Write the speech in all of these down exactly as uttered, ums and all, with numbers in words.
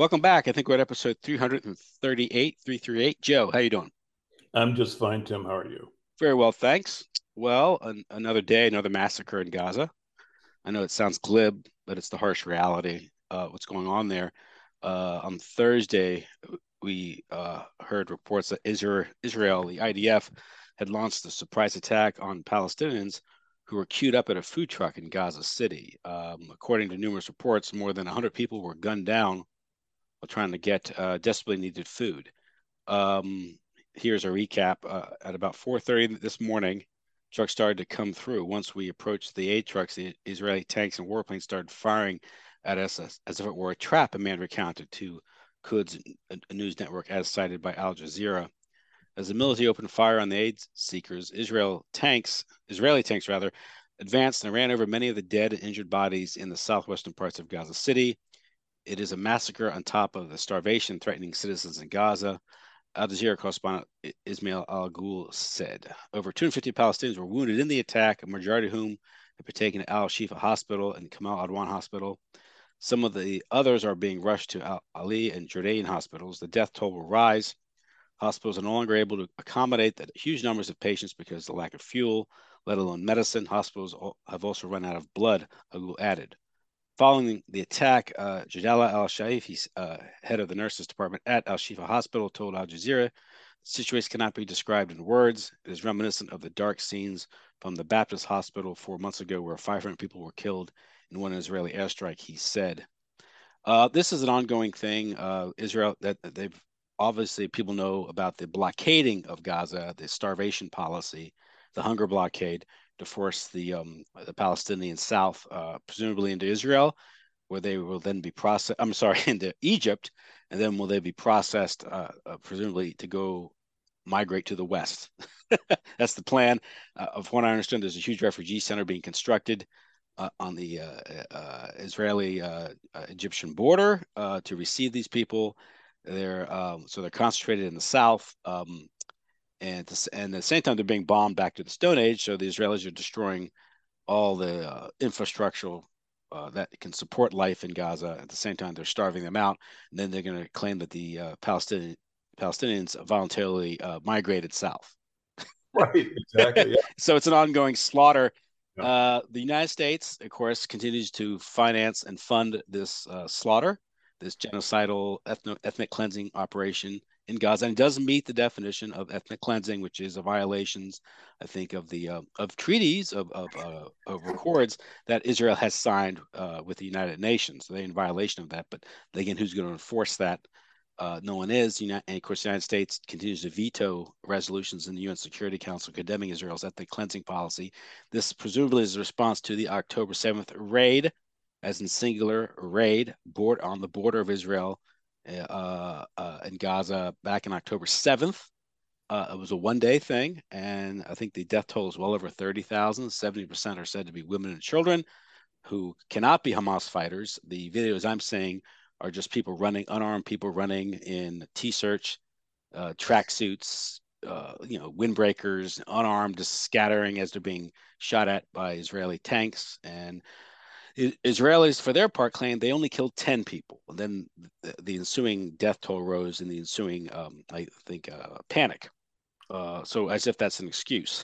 Welcome back. I think we're at episode three thirty-eight, three thirty-eight. Joe, how you doing? I'm just fine, Tim. How are you? Very well, thanks. Well, an another day, another massacre in Gaza. I know it sounds glib, but it's the harsh reality. Uh, what's going on there? Uh, on Thursday, we uh, heard reports that Israel, Israel, the I D F, had launched a surprise attack on Palestinians who were queued up at a food truck in Gaza City. Um, according to numerous reports, more than one hundred people were gunned down while trying to get uh, desperately needed food. Um, Here's a recap. Uh, at about four thirty this morning, trucks started to come through. Once we approached the aid trucks, the Israeli tanks and warplanes started firing at us as, as if it were a trap, a man recounted to Quds, a, a news network as cited by Al Jazeera. As the military opened fire on the aid seekers, Israel tanks, Israeli tanks rather, advanced and ran over many of the dead and injured bodies in the southwestern parts of Gaza City. It is a massacre on top of the starvation threatening citizens in Gaza. Al Jazeera correspondent Ismail Al Ghul said over two hundred fifty Palestinians were wounded in the attack, a majority of whom have been taken to Al Shifa Hospital and Kamal Adwan Hospital. Some of the others are being rushed to Al Ali and Jordanian hospitals. The death toll will rise. Hospitals are no longer able to accommodate the huge numbers of patients because of the lack of fuel, let alone medicine. Hospitals have also run out of blood, Al Ghul added. Following the attack, uh, Jadala al-Shaifi, uh, head of the nurses department at Al-Shifa Hospital, told Al Jazeera, the situation cannot be described in words. It is reminiscent of the dark scenes from the Baptist Hospital four months ago where five hundred people were killed in one Israeli airstrike, he said. Uh, this is an ongoing thing. Uh, Israel, that they've obviously, people know about the blockading of Gaza, the starvation policy, the hunger blockade to force the um, the Palestinian South, uh, presumably into Israel, where they will then be processed. I'm sorry, into Egypt, and then will they be processed, uh, uh, presumably to go migrate to the West? That's the plan. Uh, of what I understand, there's a huge refugee center being constructed uh, on the uh, uh, Israeli uh, uh, Egyptian border uh, to receive these people. They're um, so they're concentrated in the south. Um, and, to, and at the same time, they're being bombed back to the Stone Age. So the Israelis are destroying all the uh, infrastructural uh, that can support life in Gaza. At the same time, they're starving them out. And then they're going to claim that the uh, Palestinian, Palestinians voluntarily uh, migrated south. Right, exactly. Yeah. So it's an ongoing slaughter. Yeah. Uh, the United States, of course, continues to finance and fund this uh, slaughter, this genocidal ethno- ethnic cleansing operation in Gaza, and it does meet the definition of ethnic cleansing, which is a violations, I think, of the uh, of treaties of of, uh, of records that Israel has signed uh, with the United Nations. So they're in violation of that. But again, who's going to enforce that? Uh, no one is. And of course, the United States continues to veto resolutions in the U N Security Council condemning Israel's ethnic cleansing policy. This presumably is a response to the October seventh raid, as in singular raid, board on the border of Israel uh, uh, in Gaza back in October seventh. Uh, it was a one-day thing, and I think the death toll is well over thirty thousand. seventy percent are said to be women and children who cannot be Hamas fighters. The videos I'm seeing are just people running, unarmed people running in t-shirts, uh, tracksuits, uh, you know, windbreakers, unarmed, just scattering as they're being shot at by Israeli tanks. And Israelis, for their part, claim they only killed ten people. And then the, the ensuing death toll rose in the ensuing, um, I think, uh, panic. Uh, so as if that's an excuse.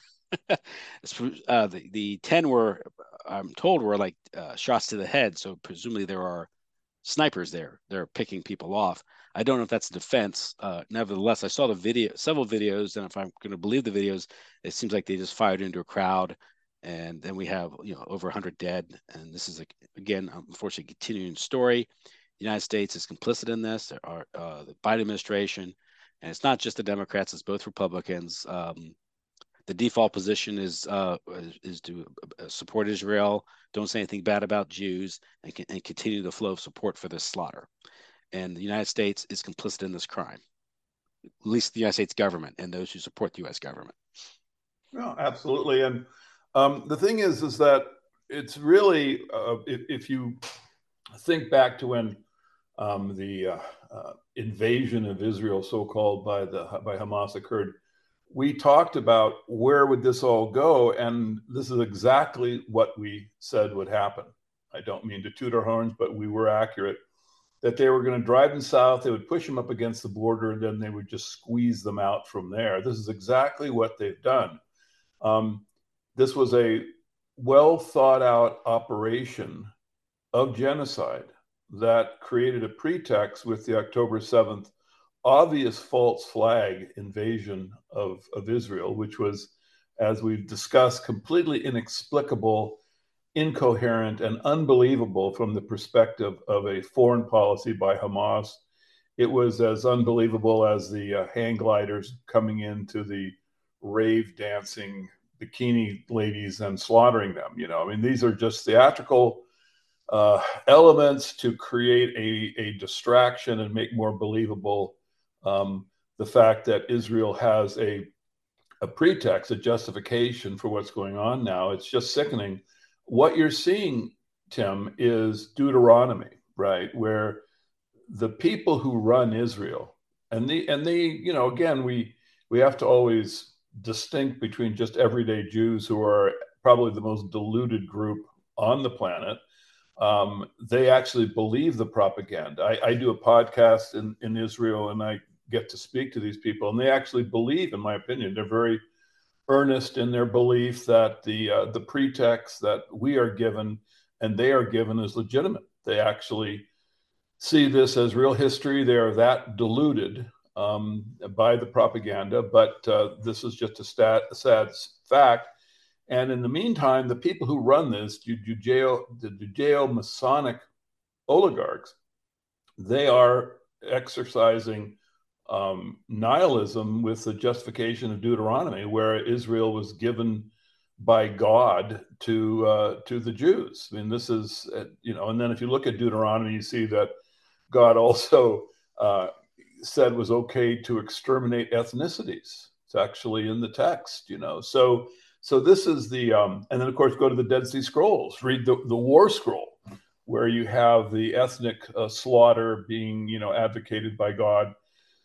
uh, the, the ten were, I'm told, were like uh, shots to the head. So presumably there are snipers there. They're picking people off. I don't know if that's a defense. Uh, nevertheless, I saw the video, several videos, and if I'm going to believe the videos, it seems like they just fired into a crowd, and then we have you know over one hundred dead. And this is a, again, unfortunately, continuing story. The United States is complicit in this. There are uh, the Biden administration, and it's not just the Democrats; it's both Republicans. Um, the default position is uh, is to uh, support Israel, don't say anything bad about Jews, and, and continue the flow of support for this slaughter. And the United States is complicit in this crime, at least the United States government and those who support the U S government. No, absolutely. And um, the thing is, is that it's really, uh, if, if you think back to when um, the uh, uh, invasion of Israel, so-called by the by Hamas, occurred, we talked about where would this all go, and this is exactly what we said would happen. I don't mean to toot our horns, but we were accurate. that they were going to drive them south, they would push them up against the border, and then they would just squeeze them out from there. This is exactly what they've done. Um, this was a well thought out operation of genocide that created a pretext with the October seventh obvious false flag invasion of, of Israel, which was, as we've discussed, completely inexplicable, incoherent, and unbelievable from the perspective of a foreign policy by Hamas. It was as unbelievable as the uh, hang gliders coming into the rave dancing bikini ladies and slaughtering them. You know, I mean, these are just theatrical uh, elements to create a, a distraction and make more believable um, the fact that Israel has a, a pretext, a justification for what's going on now. It's just sickening. What you're seeing, Tim, is Deuteronomy, right? Where the people who run Israel, and the and they, you know, again, we we have to always distinct between just everyday Jews, who are probably the most deluded group on the planet. Um, they actually believe the propaganda. I, I do a podcast in, in Israel, and I get to speak to these people, and they actually believe, in my opinion, they're very earnest in their belief that the uh, the pretext that we are given and they are given is legitimate. They actually see this as real history. They are that deluded um, by the propaganda, but uh, this is just a, stat, a sad fact. And in the meantime, the people who run this, Judeo, the Judeo-Masonic oligarchs, they are exercising um, nihilism with the justification of Deuteronomy, where Israel was given by God to uh, to the Jews. I mean, this is, uh, you know, and then if you look at Deuteronomy, you see that God also uh, said it was okay to exterminate ethnicities. It's actually in the text, you know. So, so this is the, um, and then of course go to the Dead Sea Scrolls, read the, the War Scroll, where you have the ethnic uh, slaughter being, you know, advocated by God.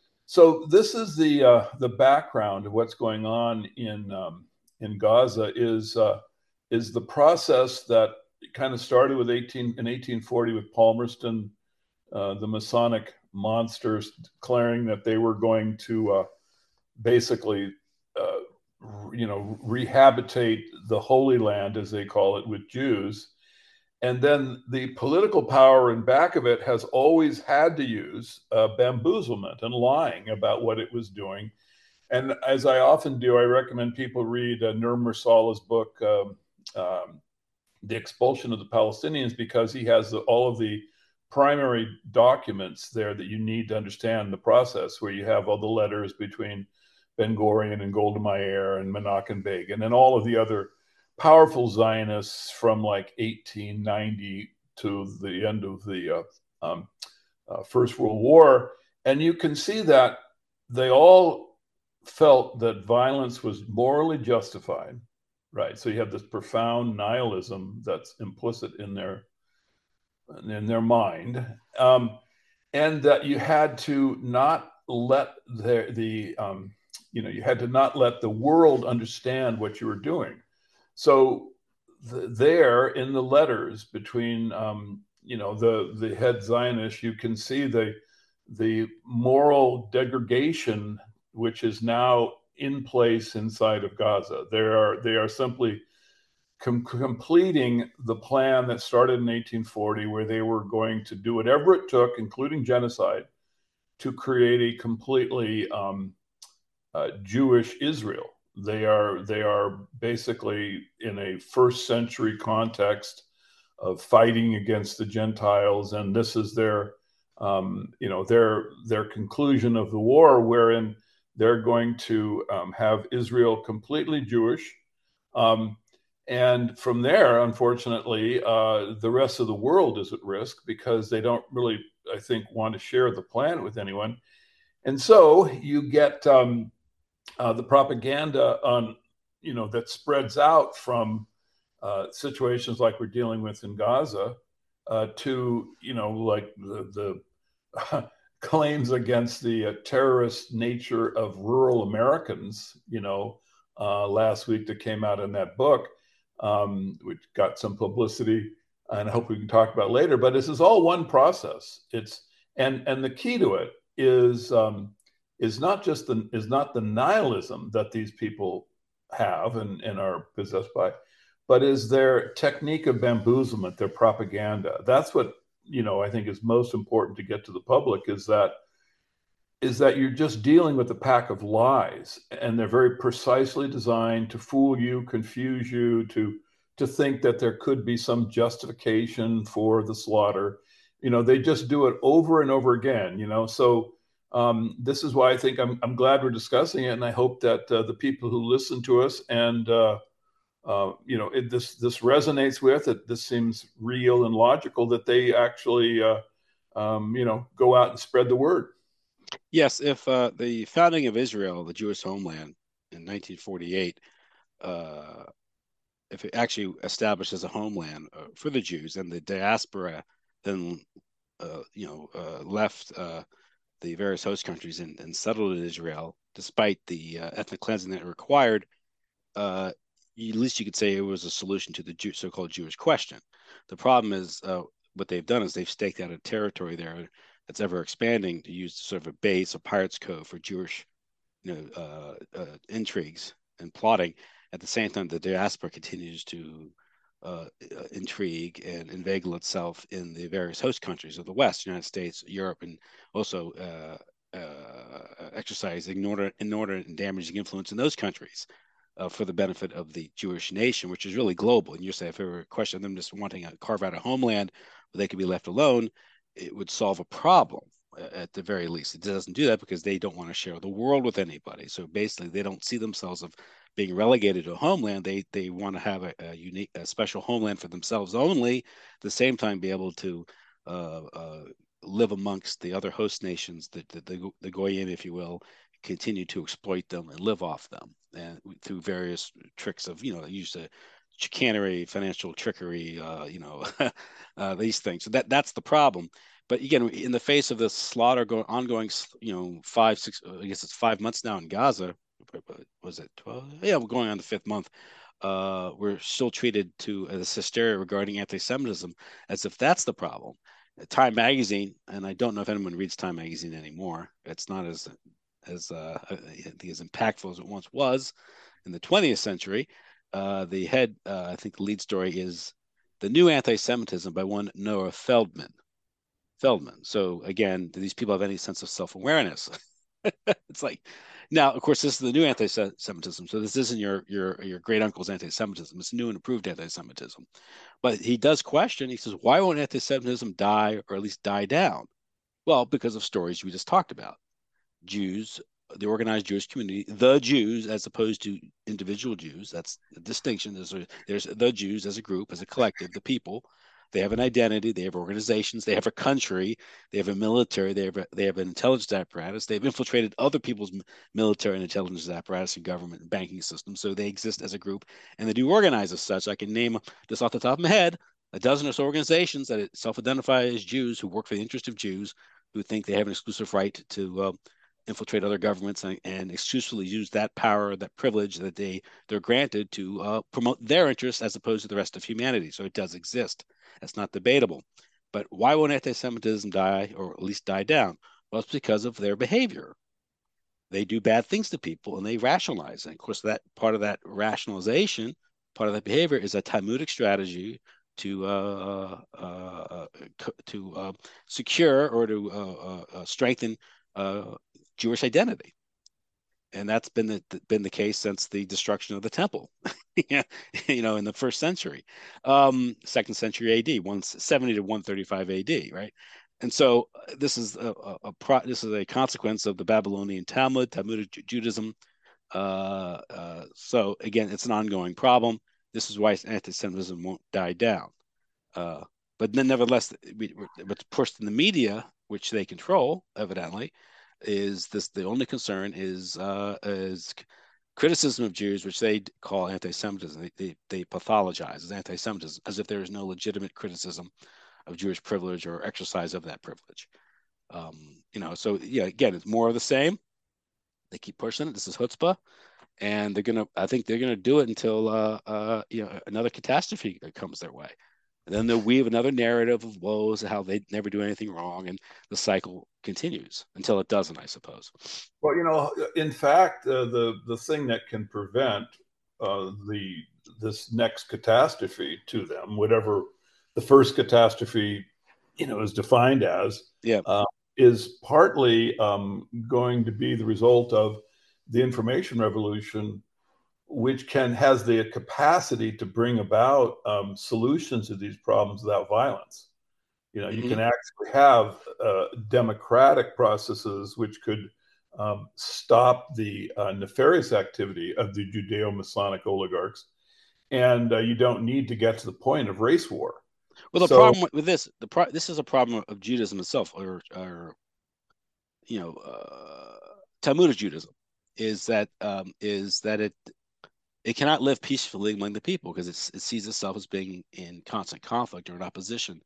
So this is the uh, the background of what's going on in um, in Gaza. Is uh, is the process that kind of started with eighteen in eighteen forty with Palmerston, uh, the Masonic monsters declaring that they were going to uh, basically, uh, you know, rehabilitate the Holy Land, as they call it, with Jews. And then the political power in back of it has always had to use uh, bamboozlement and lying about what it was doing. And as I often do, I recommend people read uh, Nur Mirsalah's book, um, um, The Expulsion of the Palestinians, because he has the, all of the primary documents there that you need to understand the process, where you have all the letters between Ben Gurion and Golda Meir and Menachem Begin and all of the other powerful Zionists from like eighteen ninety to the end of the uh, um, uh, First World War. And you can see that they all felt that violence was morally justified, right? So you have this profound nihilism that's implicit in their in their mind, um, and that you had to not let the the um, you know you had to not let the world understand what you were doing. So the, there in the letters between, um, you know, the, the head Zionists, you can see the, the moral degradation, which is now in place inside of Gaza. They are, they are simply com- completing the plan that started in eighteen forty, where they were going to do whatever it took, including genocide, to create a completely um, uh, Jewish Israel. They are they are basically in a first century context of fighting against the Gentiles, and this is their um, you know their their conclusion of the war, wherein they're going to um, have Israel completely Jewish, um, and from there, unfortunately, uh, the rest of the world is at risk because they don't really, I think, want to share the planet with anyone, and so you get. Um, Uh, the propaganda on, you know, that spreads out from uh, situations like we're dealing with in Gaza uh, to, you know, like the, the claims against the uh, terrorist nature of rural Americans, you know, uh, last week that came out in that book, um, which got some publicity, and I hope we can talk about later. But this is all one process. It's And and the key to it is um, is not just the is not the nihilism that these people have and, and are possessed by, but is their technique of bamboozlement, their propaganda. That's what, you know, I think is most important to get to the public, is that is that you're just dealing with a pack of lies, and they're very precisely designed to fool you, confuse you, to to think that there could be some justification for the slaughter. You know, they just do it over and over again. You know, so um, this is why I think I'm I'm glad we're discussing it, and I hope that uh, the people who listen to us and uh, uh, you know it, this this resonates with it. This seems real and logical, that they actually uh, um, you know go out and spread the word. Yes, if uh, the founding of Israel, the Jewish homeland in nineteen forty-eight, uh, if it actually established as a homeland uh, for the Jews, and the diaspora then uh, you know uh, left uh, the various host countries and, and settled in Israel, despite the uh, ethnic cleansing that it required, uh, at least you could say it was a solution to the Jew, so-called Jewish question. The problem is uh, what they've done is they've staked out a territory there that's ever expanding to use sort of a base, a pirate's cove for Jewish, you know, uh, uh, intrigues and plotting. At the same time, the diaspora continues to uh, intrigue and inveigle itself in the various host countries of the West, United States, Europe, and also uh, uh, exercise inordinate, inordinate and damaging influence in those countries uh, for the benefit of the Jewish nation, which is really global. And you say if it were a question of them just wanting to carve out a homeland where they could be left alone, it would solve a problem at the very least. It doesn't do that because they don't want to share the world with anybody. So basically, they don't see themselves of being relegated to a homeland. They they want to have a, a unique, a special homeland for themselves only. At the same time, be able to uh, uh, live amongst the other host nations, the the, the, the goyim, if you will, continue to exploit them and live off them, and through various tricks of you know use of chicanery, financial trickery, uh, you know, uh, these things. So that that's the problem. But again, in the face of this slaughter going ongoing, you know, five, six, I guess it's five months now in Gaza. Was it twelve? Yeah, we're going on the fifth month. Uh, we're still treated to as hysteria regarding anti-Semitism as if that's the problem. Time magazine, and I don't know if anyone reads Time magazine anymore. It's not as as uh, I think as impactful as it once was in the twentieth century. Uh, the head, uh, I think, the lead story is "The New Anti-Semitism" by one Noah Feldman. Feldman. So again, do these people have any sense of self-awareness? It's like, now, of course, this is the new anti-Semitism. So this isn't your your your great uncle's anti-Semitism. It's new and approved anti-Semitism. But he does question. He says, why won't anti-Semitism die or at least die down? Well, because of stories we just talked about. Jews, the organized Jewish community, the Jews, as opposed to individual Jews. That's the distinction. There's, a, there's the Jews as a group, as a collective, the people. They have an identity. They have organizations. They have a country. They have a military. They have a, they have an intelligence apparatus. They've infiltrated other people's military and intelligence apparatus and government and banking systems. So they exist as a group, and they do organize as such. I can name just off the top of my head a dozen or so organizations that self-identify as Jews who work for the interest of Jews, who think they have an exclusive right to uh, infiltrate other governments and, and exclusively use that power, that privilege that they they're granted to uh, promote their interests as opposed to the rest of humanity. So it does exist. That's not debatable. But why won't anti-Semitism die, or at least die down? Well, it's because of their behavior. They do bad things to people and they rationalize. And of course, that part of that rationalization, part of that behavior, is a Talmudic strategy to uh, uh, uh, to uh, secure or to uh, uh, strengthen uh, Jewish identity. And that's been the been the case since the destruction of the temple, you know, in the first century, um, second century A D, one seventy to one thirty-five A D, right? And so uh, this is a, a, a pro, this is a consequence of the Babylonian Talmud, Talmudic Judaism. Uh, uh, so again, it's an ongoing problem. This is why anti-Semitism won't die down. Uh, but then, nevertheless, we, what's pushed in the media, which they control, evidently, is this the only concern is uh, is criticism of Jews, which they call anti-Semitism. They, they, they pathologize as anti-Semitism, as if there is no legitimate criticism of Jewish privilege or exercise of that privilege. Um, you know, so yeah, again, it's more of the same. They keep pushing it. This is chutzpah, and they're gonna. I think they're gonna do it until uh, uh, you know another catastrophe comes their way. And then they'll weave another narrative of woes, how they never do anything wrong, and the cycle continues until it doesn't, I suppose. Well, you know, in fact, uh, the the thing that can prevent uh, the this next catastrophe to them, whatever the first catastrophe, you know, is defined as, Yeah. uh, is partly um, going to be the result of the information revolution, which can has the capacity to bring about um, solutions to these problems without violence. You know, you Mm-hmm. can actually have uh, democratic processes which could um, stop the uh, nefarious activity of the Judeo-Masonic oligarchs, and uh, you don't need to get to the point of race war. Well, the So, problem with this, the pro- this is a problem of Judaism itself, or, or you know, uh, Talmudic Judaism, is that um, is that it it cannot live peacefully among the people because it sees itself as being in constant conflict or in opposition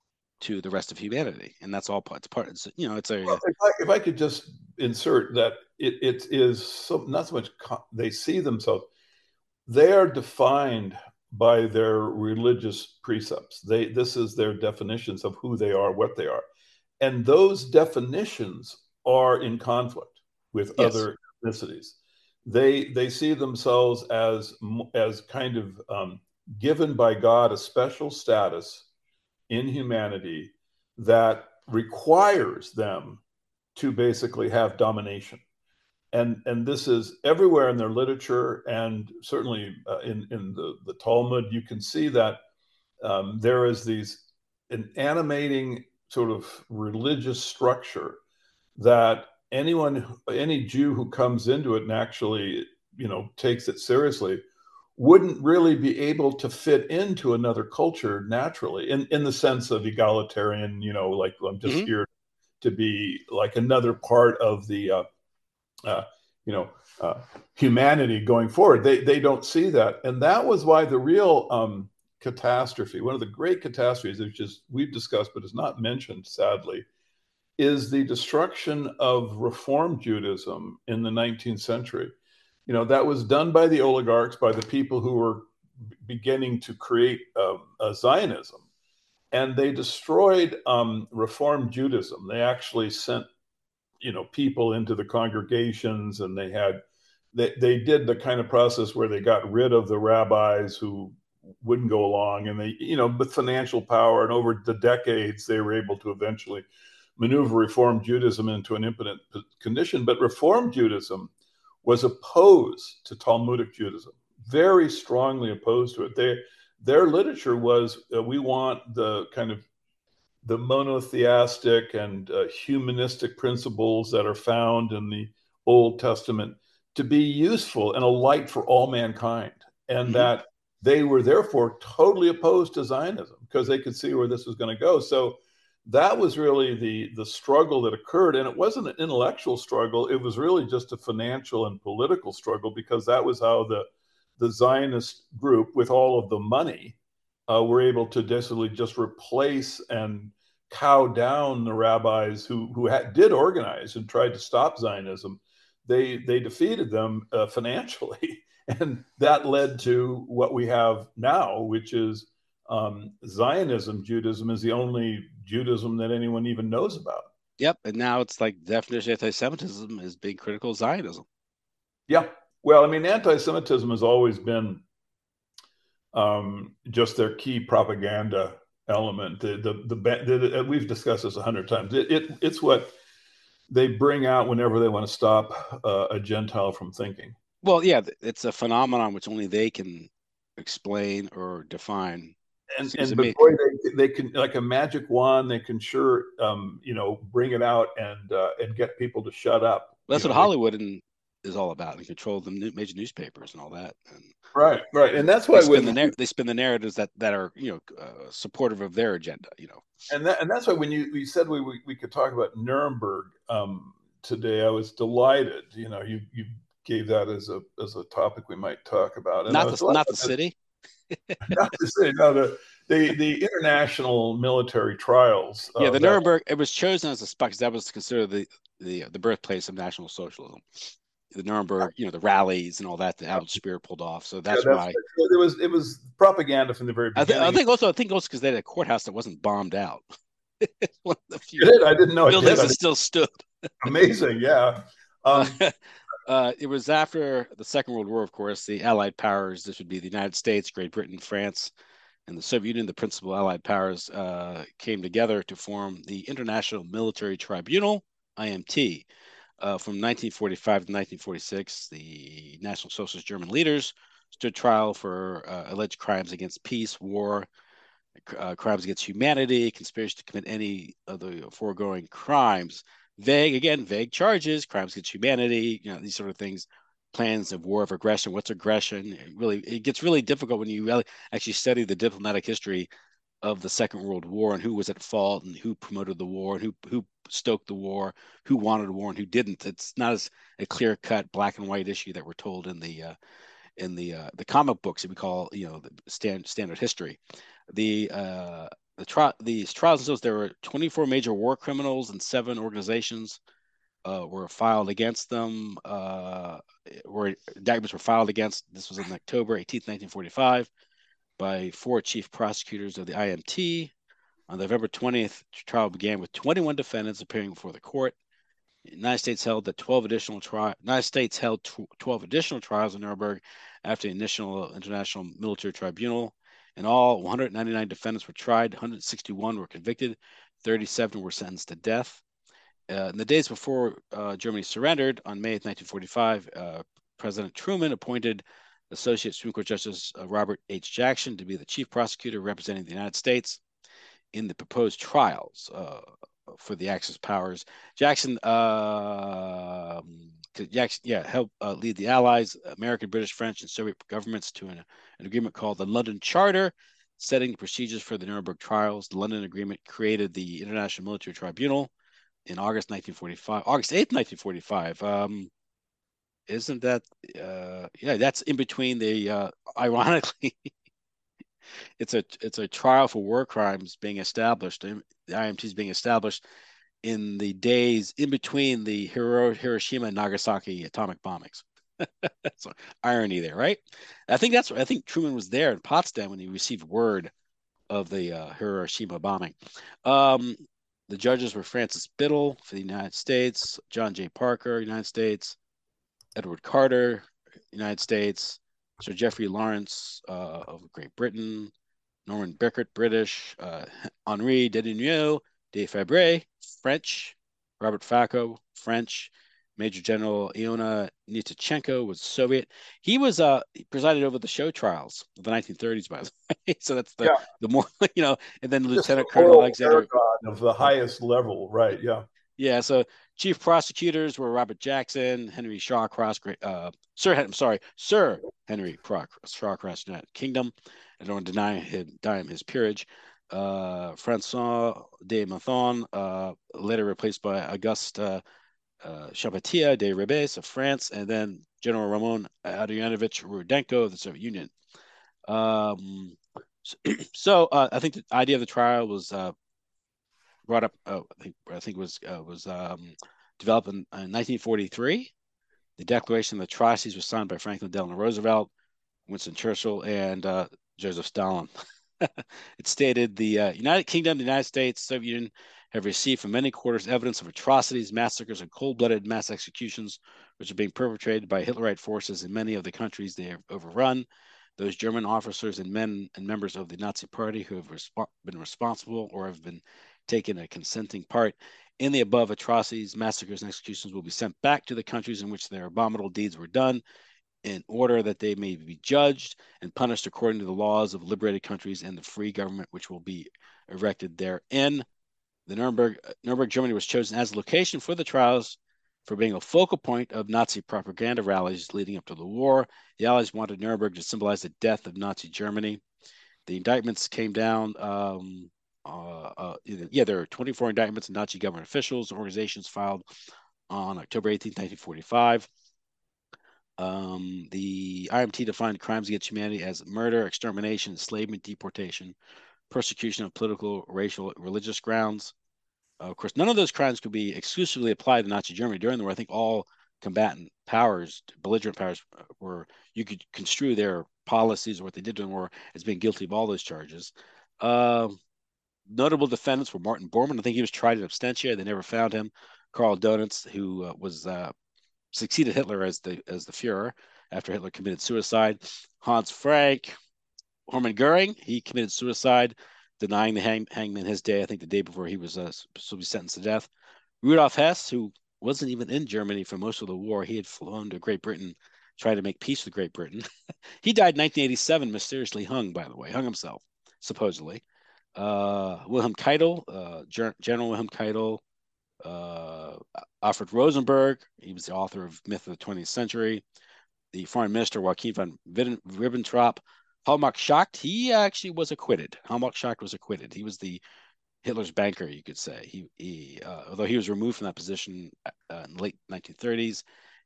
to the rest of humanity, and that's all part. It's part. It's, you know, it's a. if I, if I could just insert that it, it is so, not so much they see themselves, they are defined by their religious precepts. They this is their definitions of who they are, what they are, and those definitions are in conflict with Yes. other ethnicities. They they see themselves as as kind of um, given by God a special status in humanity that requires them to basically have domination. And, and this is everywhere in their literature, and certainly uh, in, in the, the Talmud, you can see that um, there is these an animating sort of religious structure that anyone, any Jew who comes into it and actually, you know, takes it seriously wouldn't really be able to fit into another culture naturally in, in the sense of egalitarian, you know, like I'm just Mm-hmm. here to be like another part of the, uh, uh, you know, uh, humanity going forward. They, they don't see that. And that was why the real um, catastrophe, one of the great catastrophes, which is we've discussed, but is not mentioned, sadly, is the destruction of Reform Judaism in the nineteenth century. You know, that was done by the oligarchs, by the people who were beginning to create uh, a Zionism. And they destroyed um, Reform Judaism. They actually sent, you know, people into the congregations, and they had, they, they did the kind of process where they got rid of the rabbis who wouldn't go along. And they, you know, with financial power and over the decades, they were able to eventually maneuver Reform Judaism into an impotent condition. But Reform Judaism was opposed to Talmudic Judaism, very strongly opposed to it. They, their literature was uh, we want the kind of the monotheistic and uh, humanistic principles that are found in the Old Testament to be useful and a light for all mankind. And Mm-hmm. that they were therefore totally opposed to Zionism because they could see where this was going to go. So that was really the the struggle that occurred, and it wasn't an intellectual struggle. It was really just a financial and political struggle, because that was how the the Zionist group, with all of the money, uh, were able to basically just replace and cow down the rabbis who who had, did organize and tried to stop Zionism. They they defeated them uh, financially, and that led to what we have now, which is um, Zionism. Judaism is the only Judaism that anyone even knows about. Yep. And now it's like definition of anti-Semitism is being critical of Zionism. Yeah. Well, I mean, anti-Semitism has always been um, just their key propaganda element. The the, the, the, the we've discussed this a hundred times. It, it it's what they bring out whenever they want to stop uh, a Gentile from thinking. Well, yeah, it's a phenomenon which only they can explain or define. And Seems and to but me. boy, they, they can, like a magic wand, they can sure um, you know, bring it out and uh, and get people to shut up. That's You what know, they Hollywood and, is all about, and control the major newspapers and all that. And right, right, and that's they why spin when the they spin the narratives that that are, you know, uh, supportive of their agenda. You know. and that and that's why when you we said we we, we could talk about Nuremberg um, today, I was delighted. You know, you you gave that as a as a topic we might talk about, and I Not was the delighted not the city. not to say no the the the international military trials Yeah, uh, the that Nuremberg. It was chosen as a spot because that was considered the the the birthplace of National Socialism. the Nuremberg, you know, the rallies and all that that Albert Speer pulled off. So Yeah, that's that's why it was it was propaganda from the very I, th- I beginning. think also I think also because they had a courthouse that wasn't bombed out. It's one of the few It did. I didn't know it did. buildings I that mean, still stood. amazing. Yeah. Uh, Um, uh, it was after the Second World War, of course, the Allied powers, this would be the United States, Great Britain, France, and the Soviet Union, the principal Allied powers, uh, came together to form the International Military Tribunal, I M T. Uh, from nineteen forty-five to nineteen forty-six, the National Socialist German leaders stood trial for uh, alleged crimes against peace, war, uh, crimes against humanity, conspiracy to commit any of the foregoing crimes. Vague, again, vague charges, crimes against humanity, you know, these sort of things, plans of war of aggression. What's aggression? It really, it gets really difficult when you really actually study the diplomatic history of the Second World War and who was at fault and who promoted the war and who who stoked the war, who wanted a war and who didn't. It's not as a clear cut black and white issue that we're told in the uh, in the uh, the comic books that we call, you know, the stand, standard history. The uh, the tri- these trials and those, there were twenty-four major war criminals and seven organizations uh, were filed against them. Uh, where indictments were filed against. This was on October eighteenth, nineteen forty-five, by four chief prosecutors of the I M T. On November twentieth, the trial began with twenty-one defendants appearing before the court. The United States held that twelve additional tri- United States held twelve additional trials in Nuremberg after the initial International Military Tribunal. In all, one hundred ninety-nine defendants were tried, one hundred sixty-one were convicted, thirty-seven were sentenced to death. Uh, in the days before uh, Germany surrendered on May eighth, nineteen forty-five, uh, President Truman appointed Associate Supreme Court Justice uh, Robert H. Jackson to be the chief prosecutor representing the United States in the proposed trials uh, for the Axis powers. Jackson, uh, Jackson, yeah, helped uh, lead the Allies, American, British, French, and Soviet governments to an, an agreement called the London Charter, setting the procedures for the Nuremberg trials. The London Agreement created the International Military Tribunal in August nineteen forty-five, August eighth, nineteen forty-five. Um, isn't that, uh, yeah, that's in between the, uh, ironically, it's a it's a trial for war crimes being established. The I M T is being established in the days in between the Hiro, Hiroshima and Nagasaki atomic bombings. So irony there, right? I think that's I think Truman was there in Potsdam when he received word of the uh, Hiroshima bombing. Um, the judges were Francis Biddle for the United States, John J. Parker, United States, Edward Carter, United States, Sir Geoffrey Lawrence uh, of Great Britain, Norman Beckett, British, uh, Henri Dedigneau de Fabre, French, Robert Falco, French, Major General Iona Nitochenko was Soviet. He was uh he presided over the show trials of the nineteen thirties, by the way. So that's the yeah, the more you know. And then just a Lieutenant Colonel moral Alexander. paragon of the Yeah, highest level, right? Yeah. yeah. So chief prosecutors were Robert Jackson, Henry Shawcross, uh, Sir. I'm sorry, Sir Henry Shawcross, United Kingdom. I don't deny him, deny him his peerage. Uh, Francois de Menthon, uh, later replaced by Auguste uh, uh, Champetier de Rebes of France, and then General Ramon Adrianovich Rudenko of the Soviet Union. Um, so, so uh, I think the idea of the trial was uh, brought up. Uh, I think I think was uh, was um, developed in, in nineteen forty-three. The Declaration of Atrocities was signed by Franklin Delano Roosevelt, Winston Churchill, and uh, Joseph Stalin. It stated the uh, United Kingdom, the United States, Soviet Union have received from many quarters evidence of atrocities, massacres, and cold-blooded mass executions which are being perpetrated by Hitlerite forces in many of the countries they have overrun. Those German officers and men and members of the Nazi Party who have resp- been responsible or have been taken a consenting part in the above atrocities, massacres, and executions will be sent back to the countries in which their abominable deeds were done in order that they may be judged and punished according to the laws of liberated countries and the free government which will be erected therein. The Nuremberg, Nuremberg, Germany was chosen as a location for the trials for being a focal point of Nazi propaganda rallies leading up to the war. The Allies wanted Nuremberg to symbolize the death of Nazi Germany. The indictments came down. Um, uh, uh, yeah, there are twenty-four indictments of Nazi government officials, organizations filed on October eighteenth, nineteen forty-five. Um, the I M T defined crimes against humanity as murder, extermination, enslavement, deportation, persecution of political, racial, religious grounds. Uh, of course, none of those crimes could be exclusively applied to Nazi Germany during the war. I think all combatant powers, belligerent powers, were you could construe their policies or what they did during the war as being guilty of all those charges. Uh, Notable defendants were Martin Bormann. I think he was tried in absentia. They never found him. Karl Donitz, who uh, was uh, succeeded Hitler as the as the Führer after Hitler committed suicide. Hans Frank, Hermann Goering, he committed suicide, denying the hang, hangman his day. I think the day before he was uh, supposed to be sentenced to death. Rudolf Hess, who wasn't even in Germany for most of the war, he had flown to Great Britain, trying to make peace with Great Britain. He died in nineteen eighty-seven, mysteriously hung, by the way, hung himself, supposedly. Uh, Wilhelm Keitel, uh, General Wilhelm Keitel, uh, Alfred Rosenberg, he was the author of Myth of the twentieth Century. The foreign minister, Joachim von Ribbentrop. Hallmark Schacht, he actually was acquitted. Hallmark Schacht was acquitted. He was the Hitler's banker, you could say. He, he uh, although he was removed from that position uh, in the late nineteen thirties.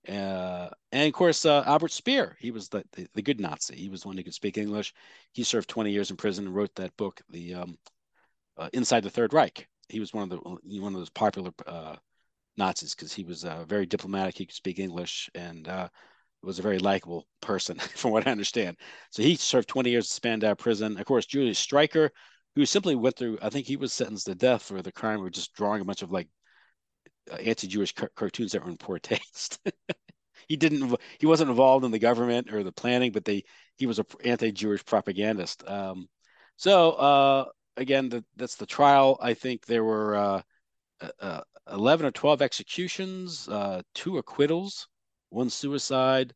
Uh, and of course, uh, Albert Speer, he was the, the, the good Nazi. He was one who could speak English. He served twenty years in prison and wrote that book, the um, uh, Inside the Third Reich. He was one of the one of those popular uh, Nazis because he was uh, very diplomatic. He could speak English and uh, was a very likable person, from what I understand. So he served twenty years in Spandau prison. Of course, Julius Streicher, who simply went through, I think he was sentenced to death for the crime of just drawing a bunch of like uh, anti-Jewish car- cartoons that were in poor taste. He didn't, he wasn't involved in the government or the planning, but they, he was an anti-Jewish propagandist. Um, so uh, again, the, that's the trial. I think there were uh, uh, eleven or twelve executions, uh, two acquittals, one suicide.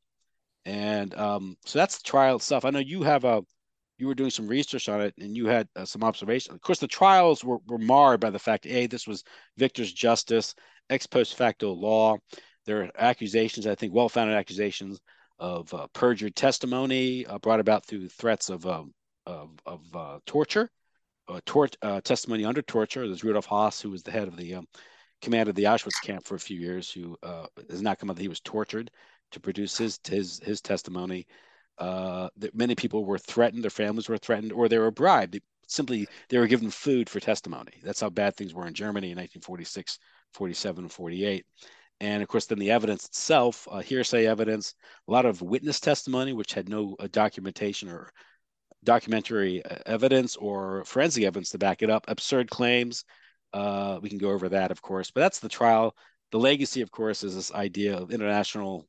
And um, so that's the trial itself. I know you have a, you were doing some research on it and you had uh, some observations. Of course, the trials were, were marred by the fact, A, this was victor's justice, ex post facto law. There are accusations, I think, well-founded accusations of uh, perjured testimony uh, brought about through threats of, um, of, of uh, torture, uh, tor- uh, testimony under torture. There's Rudolf Haas, who was the head of the um, command of the Auschwitz camp for a few years, who uh, has not come out that he was tortured to produce his his his testimony. Uh, that many people were threatened, their families were threatened, or they were bribed. They, simply, they were given food for testimony. That's how bad things were in Germany in nineteen forty-six, forty-seven, and forty-eight. And of course, then the evidence itself, uh, hearsay evidence, a lot of witness testimony, which had no uh, documentation or documentary uh, evidence or forensic evidence to back it up, absurd claims. Uh, we can go over that, of course, but that's the trial. The legacy, of course, is this idea of international,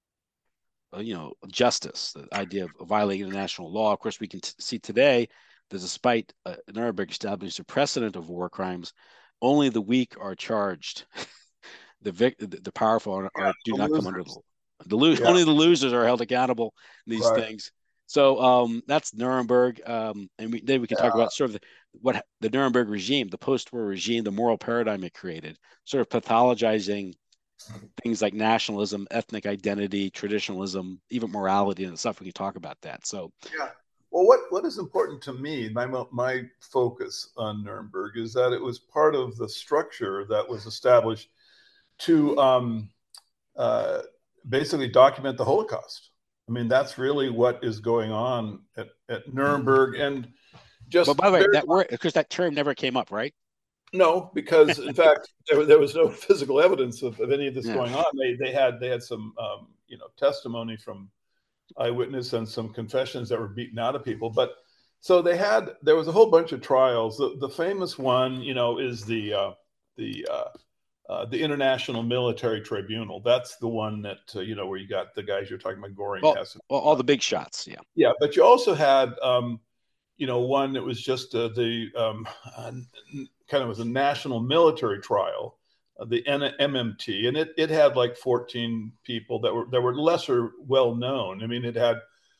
uh, you know, justice, the idea of violating international law. Of course, we can t- see today that despite uh, Nuremberg established a precedent of war crimes, only the weak are charged. the, vic- the the powerful are, Yeah, are do the not come under the losers. law. The lo- Yeah, only the losers are held accountable in these right. things. So um, that's Nuremberg, um, and we, then we can talk Yeah. about sort of the, what the Nuremberg regime, the post-war regime, the moral paradigm it created, sort of pathologizing things like nationalism, ethnic identity, traditionalism, even morality and stuff. We can talk about that. So Yeah. Well, what, what is important to me, my, my focus on Nuremberg is that it was part of the structure that was established to um, uh, basically document the Holocaust. I mean, that's really what is going on at, at Nuremberg. And but just by the way, very, that word, because that term never came up, right? no, because in fact there, there, was no physical evidence of, of any of this Yeah. going on. They they had they had some um, you know testimony from eyewitness and some confessions that were beaten out of people. But so they had there was a whole bunch of trials. The, the famous one, you know, is the uh, the uh, uh, the International Military Tribunal. That's the one that uh, you know where you got the guys you're talking about, Goring, Well, Hess. all, all the big shots. Yeah. Yeah, but you also had um, you know one that was just uh, the um, uh, kind of was a national military trial, uh, the M M T, and it it had like fourteen people that were that were lesser well known. I mean, it had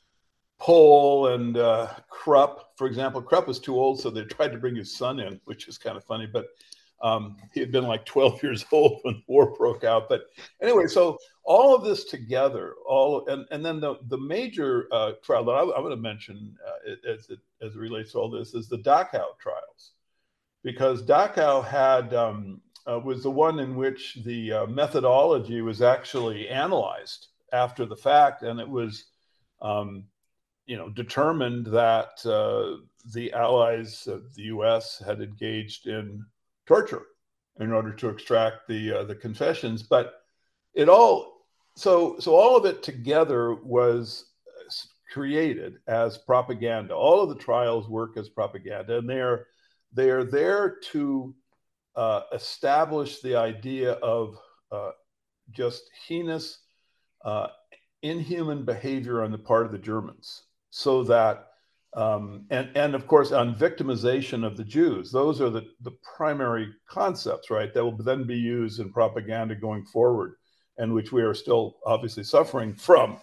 Pohl and uh, Krupp, for example. Krupp was too old, so they tried to bring his son in, which is kind of funny. But um, he had been like twelve years old when the war broke out. But anyway, so all of this together, all and, and then the, the major uh, trial that I, I want to mention uh, as, it, as it relates to all this is the Dachau trials, because Dachau had um, uh, was the one in which the uh, methodology was actually analyzed after the fact, and it was um, you know, determined that uh, the allies of the U S had engaged in torture in order to extract the uh, the confessions. But it all so so all of it together was created as propaganda. All of the trials work as propaganda, and they're they're there to uh, establish the idea of uh, just heinous, uh, inhuman behavior on the part of the Germans, so that um, and and of course on victimization of the Jews. Those are the the primary concepts, right? That will then be used in propaganda going forward, and which we are still obviously suffering from.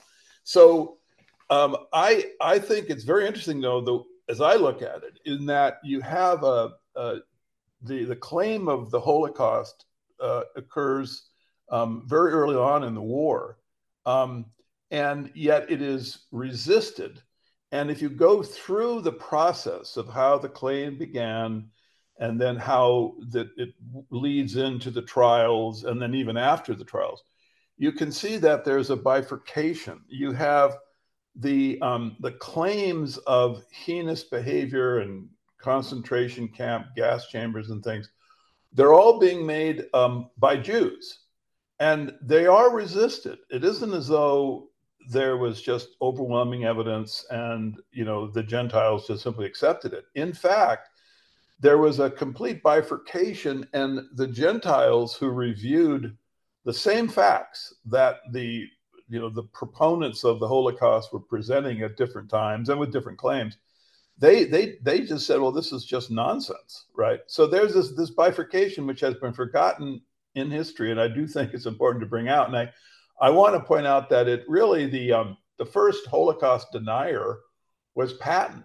So um, I I think it's very interesting, though, though, as I look at it, in that you have a, a the the claim of the Holocaust uh, occurs um, very early on in the war, um, and yet it is resisted. And if you go through the process of how the claim began, and then how that it leads into the trials, and then even after the trials, you can see that there's a bifurcation. You have the um, the claims of heinous behavior and concentration camp, gas chambers, and things. They're all being made um, by Jews, and they are resisted. It isn't as though there was just overwhelming evidence and, you know, the Gentiles just simply accepted it. In fact, there was a complete bifurcation, and the Gentiles who reviewed the same facts that the you know the proponents of the Holocaust were presenting at different times and with different claims, they they they just said, well, this is just nonsense, right? So there's this this bifurcation which has been forgotten in history, and I do think it's important to bring out. And I I want to point out that it really the um, the first Holocaust denier was Patton.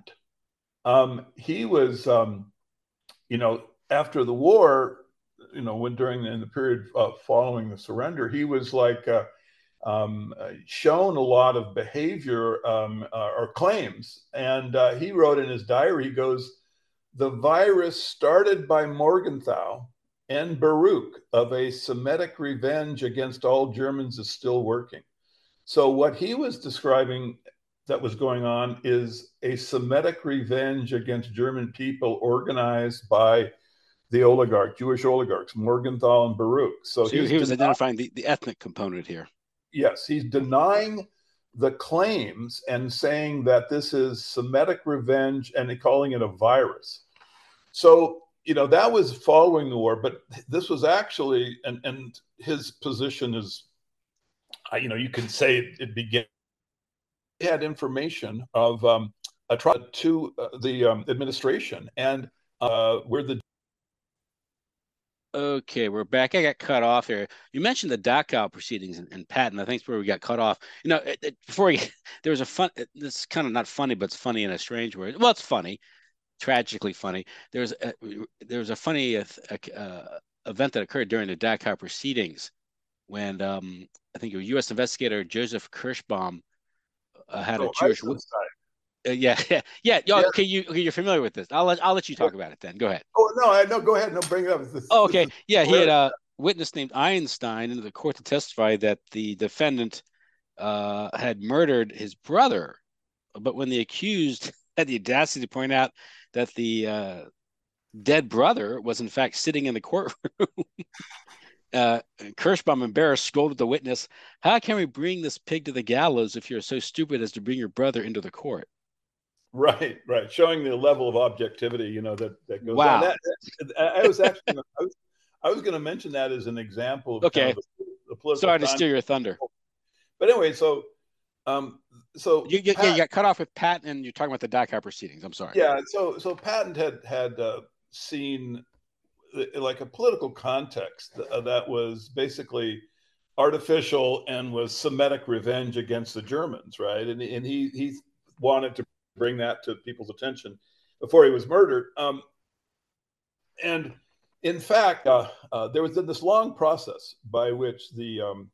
Um, he was um, you know after the war, you know when during the, in the period uh, following the surrender, he was like. Uh, um, shown a lot of behavior um, uh, or claims. And uh, he wrote in his diary, he goes, the virus started by Morgenthau and Baruch of a Semitic revenge against all Germans is still working. So what he was describing that was going on is a Semitic revenge against German people organized by the oligarch, Jewish oligarchs, Morgenthau and Baruch. So, So he's he was denying, identifying the, the ethnic component here. yes, he's denying the claims and saying that this is Semitic revenge and calling it a virus. So, you know, that was following the war, but this was actually, and, and his position is, you know, you could say it, it began, he had information of um, a trial to uh, the um, administration, and uh, where the Okay, we're back. I got cut off here. You mentioned the Dachau proceedings and, and Patton. I think it's where we got cut off. You know, it, it, before we, there was a fun. This is kind of not funny, but it's funny in a strange way. Well, it's funny, tragically funny. There's a, there was a funny uh, uh, event that occurred during the Dachau proceedings when um, I think a U S investigator Joseph Kirschbaum uh, had a oh, Jewish. Eisenstein. Uh, yeah, yeah, yeah. Yeah. Okay, you okay, you're familiar with this. I'll let I'll let you talk about it then. Go ahead. Oh no, I no. Go ahead. No, bring it up. This, Oh, this okay. is Yeah, he had hilarious. a witness named Einstein into the court to testify that the defendant uh, had murdered his brother. But when the accused had the audacity to point out that the uh, dead brother was in fact sitting in the courtroom, uh, Kirschbaum, embarrassed, scolded the witness, "How can we bring this pig to the gallows if you're so stupid as to bring your brother into the court?" Right, right. Showing the level of objectivity, you know, that, that goes on. Wow. That, I was actually, I was, I was going to mention that as an example of kind Okay. of the, the political Sorry to time. steal your thunder. But anyway, so, um, so You, you, yeah, Pat, you got cut off with Pat, and you're talking about the Dachau proceedings. I'm sorry. yeah, so so Patton had had uh, seen uh, like a political context that, that was basically artificial and was Semitic revenge against the Germans, right? And and he he wanted to bring that to people's attention before he was murdered. Um, and in fact, uh, uh, there was this long process by which the um,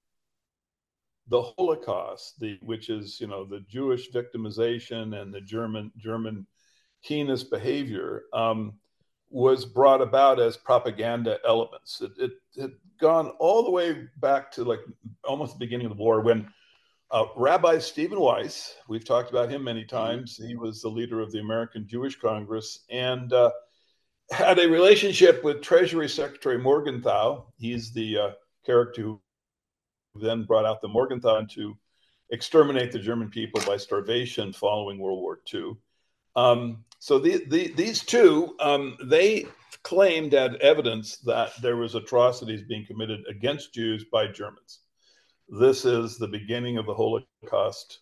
the Holocaust, the which is you know the Jewish victimization and the German German heinous behavior, um, was brought about as propaganda elements. It, it had gone all the way back to like almost the beginning of the war when uh, Rabbi Stephen Weiss, we've talked about him many times. Mm-hmm. He was the leader of the American Jewish Congress and uh, had a relationship with Treasury Secretary Morgenthau. He's the uh, character who then brought out the Morgenthau to exterminate the German people by starvation following World War Two. Um, so the, the, these two, um, they claimed as evidence that there was atrocities being committed against Jews by Germans. This is the beginning of the Holocaust.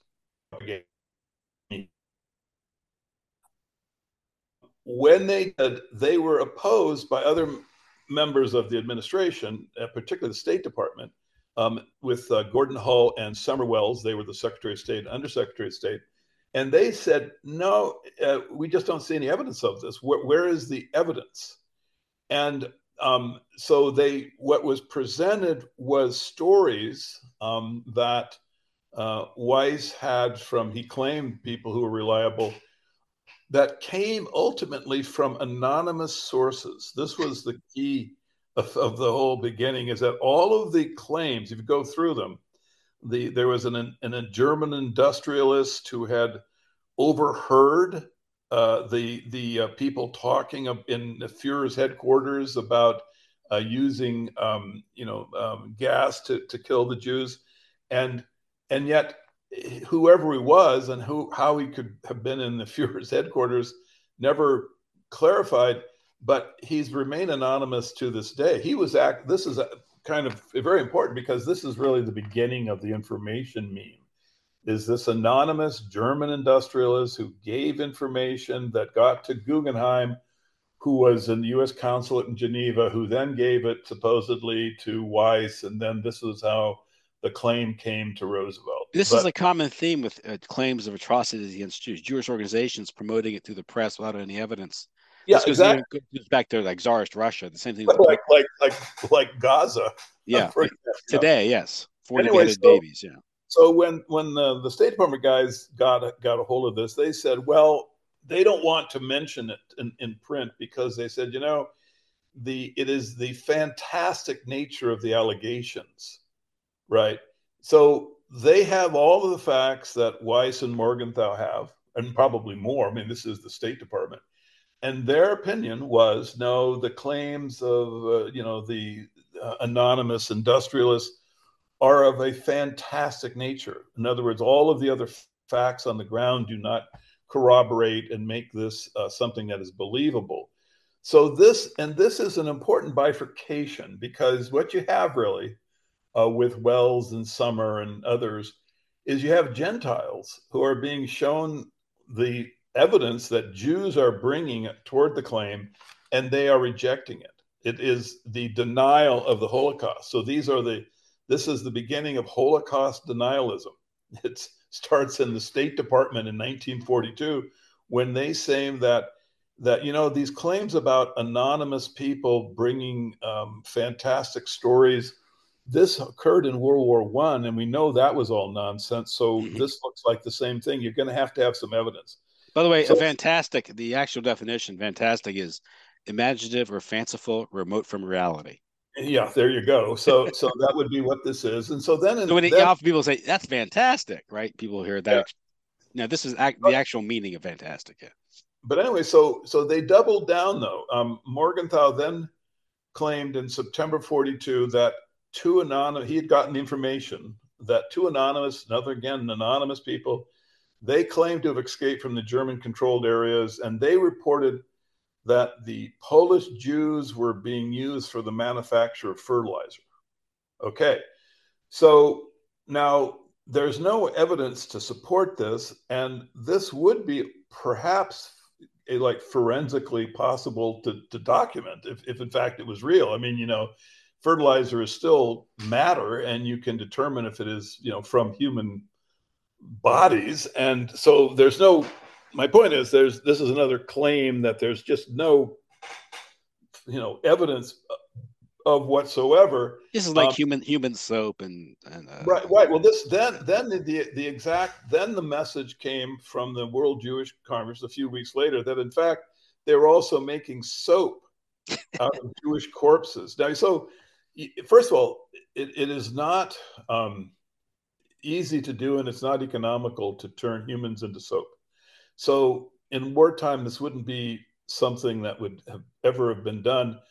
When they did, they were opposed by other members of the administration, uh, particularly the State Department, um, with uh, Gordon Hull and Summer Welles. They were the Secretary of State, Undersecretary of State. And they said, no, uh, we just don't see any evidence of this. Where, where is the evidence? And um, so they, what was presented was stories um, that uh, Weiss had from, he claimed, people who were reliable, that came ultimately from anonymous sources. This was the key of, of the whole beginning, is that all of the claims, if you go through them, the, there was an, an, a German industrialist who had overheard uh, the, the uh, people talking in the Fuhrer's headquarters about uh, using um, you know, um, gas to, to kill the Jews. And, and yet, whoever he was and who how he could have been in the Fuhrer's headquarters never clarified, but he's remained anonymous to this day. He was act. This is a, kind of very important, because this is really the beginning of the information meme. Is this anonymous German industrialist who gave information that got to Guggenheim, who was in the U S consulate in Geneva, who then gave it supposedly to Weiss, and then this is how the claim came to Roosevelt. This but, is a common theme with uh, claims of atrocities against Jews. Jewish organizations promoting it through the press without any evidence. Yeah, this goes exactly. Even, goes back to like Tsarist Russia. The same thing. Like, like like like like Gaza. Yeah. Like today, yes. Forty anyway, beheaded so, babies. Yeah. So when when the, the State Department guys got got a hold of this, they said, well, they don't want to mention it in, in print, because they said, you know, the it is the fantastic nature of the allegations, right? So they have all of the facts that Weiss and Morgenthau have, and probably more. I mean, this is the State Department. And their opinion was, no, the claims of, uh, you know, the uh, anonymous industrialists are of a fantastic nature. In other words, all of the other f- facts on the ground do not corroborate and make this uh, something that is believable. So this, and this is an important bifurcation, because what you have really uh, with Wells and Summer and others is you have Gentiles who are being shown the evidence that Jews are bringing toward the claim, and they are rejecting it. It is the denial of the Holocaust. So these are the, this is the beginning of Holocaust denialism. It starts in the State Department in nineteen forty-two, when they say that, that, you know, these claims about anonymous people bringing um, fantastic stories, this occurred in World War One, and we know that was all nonsense. So mm-hmm. This looks like the same thing. You're going to have to have some evidence. By the way, so, a fantastic, the actual definition, fantastic, is imaginative or fanciful, remote from reality. Yeah, there you go. So, so that would be what this is. And so then, in, so when it, then often people say that's fantastic, right? People hear that. Yeah. Now, this is act, the actual meaning of fantastic. Yeah. But anyway, so so they doubled down though. Um, Morgenthau then claimed in September forty-two that two anonymous, he had gotten information that two anonymous, another again anonymous people, they claimed to have escaped from the German-controlled areas, and they reported that the Polish Jews were being used for the manufacture of fertilizer. Okay, so now there's no evidence to support this, and this would be perhaps a, like forensically possible to, to document if, if in fact it was real. I mean, you know, fertilizer is still matter, and you can determine if it is, you know, from human bodies. And so there's no, my point is there's, this is another claim that there's just no, you know, evidence of whatsoever. This is like um, human human soap and, and uh, right, right. Well, this then then the, the the exact then the message came from the World Jewish Congress a few weeks later that in fact they were also making soap out of Jewish corpses. Now, so first of all, it, it is not um, easy to do, and it's not economical to turn humans into soap. So in wartime, this wouldn't be something that would have ever have been done.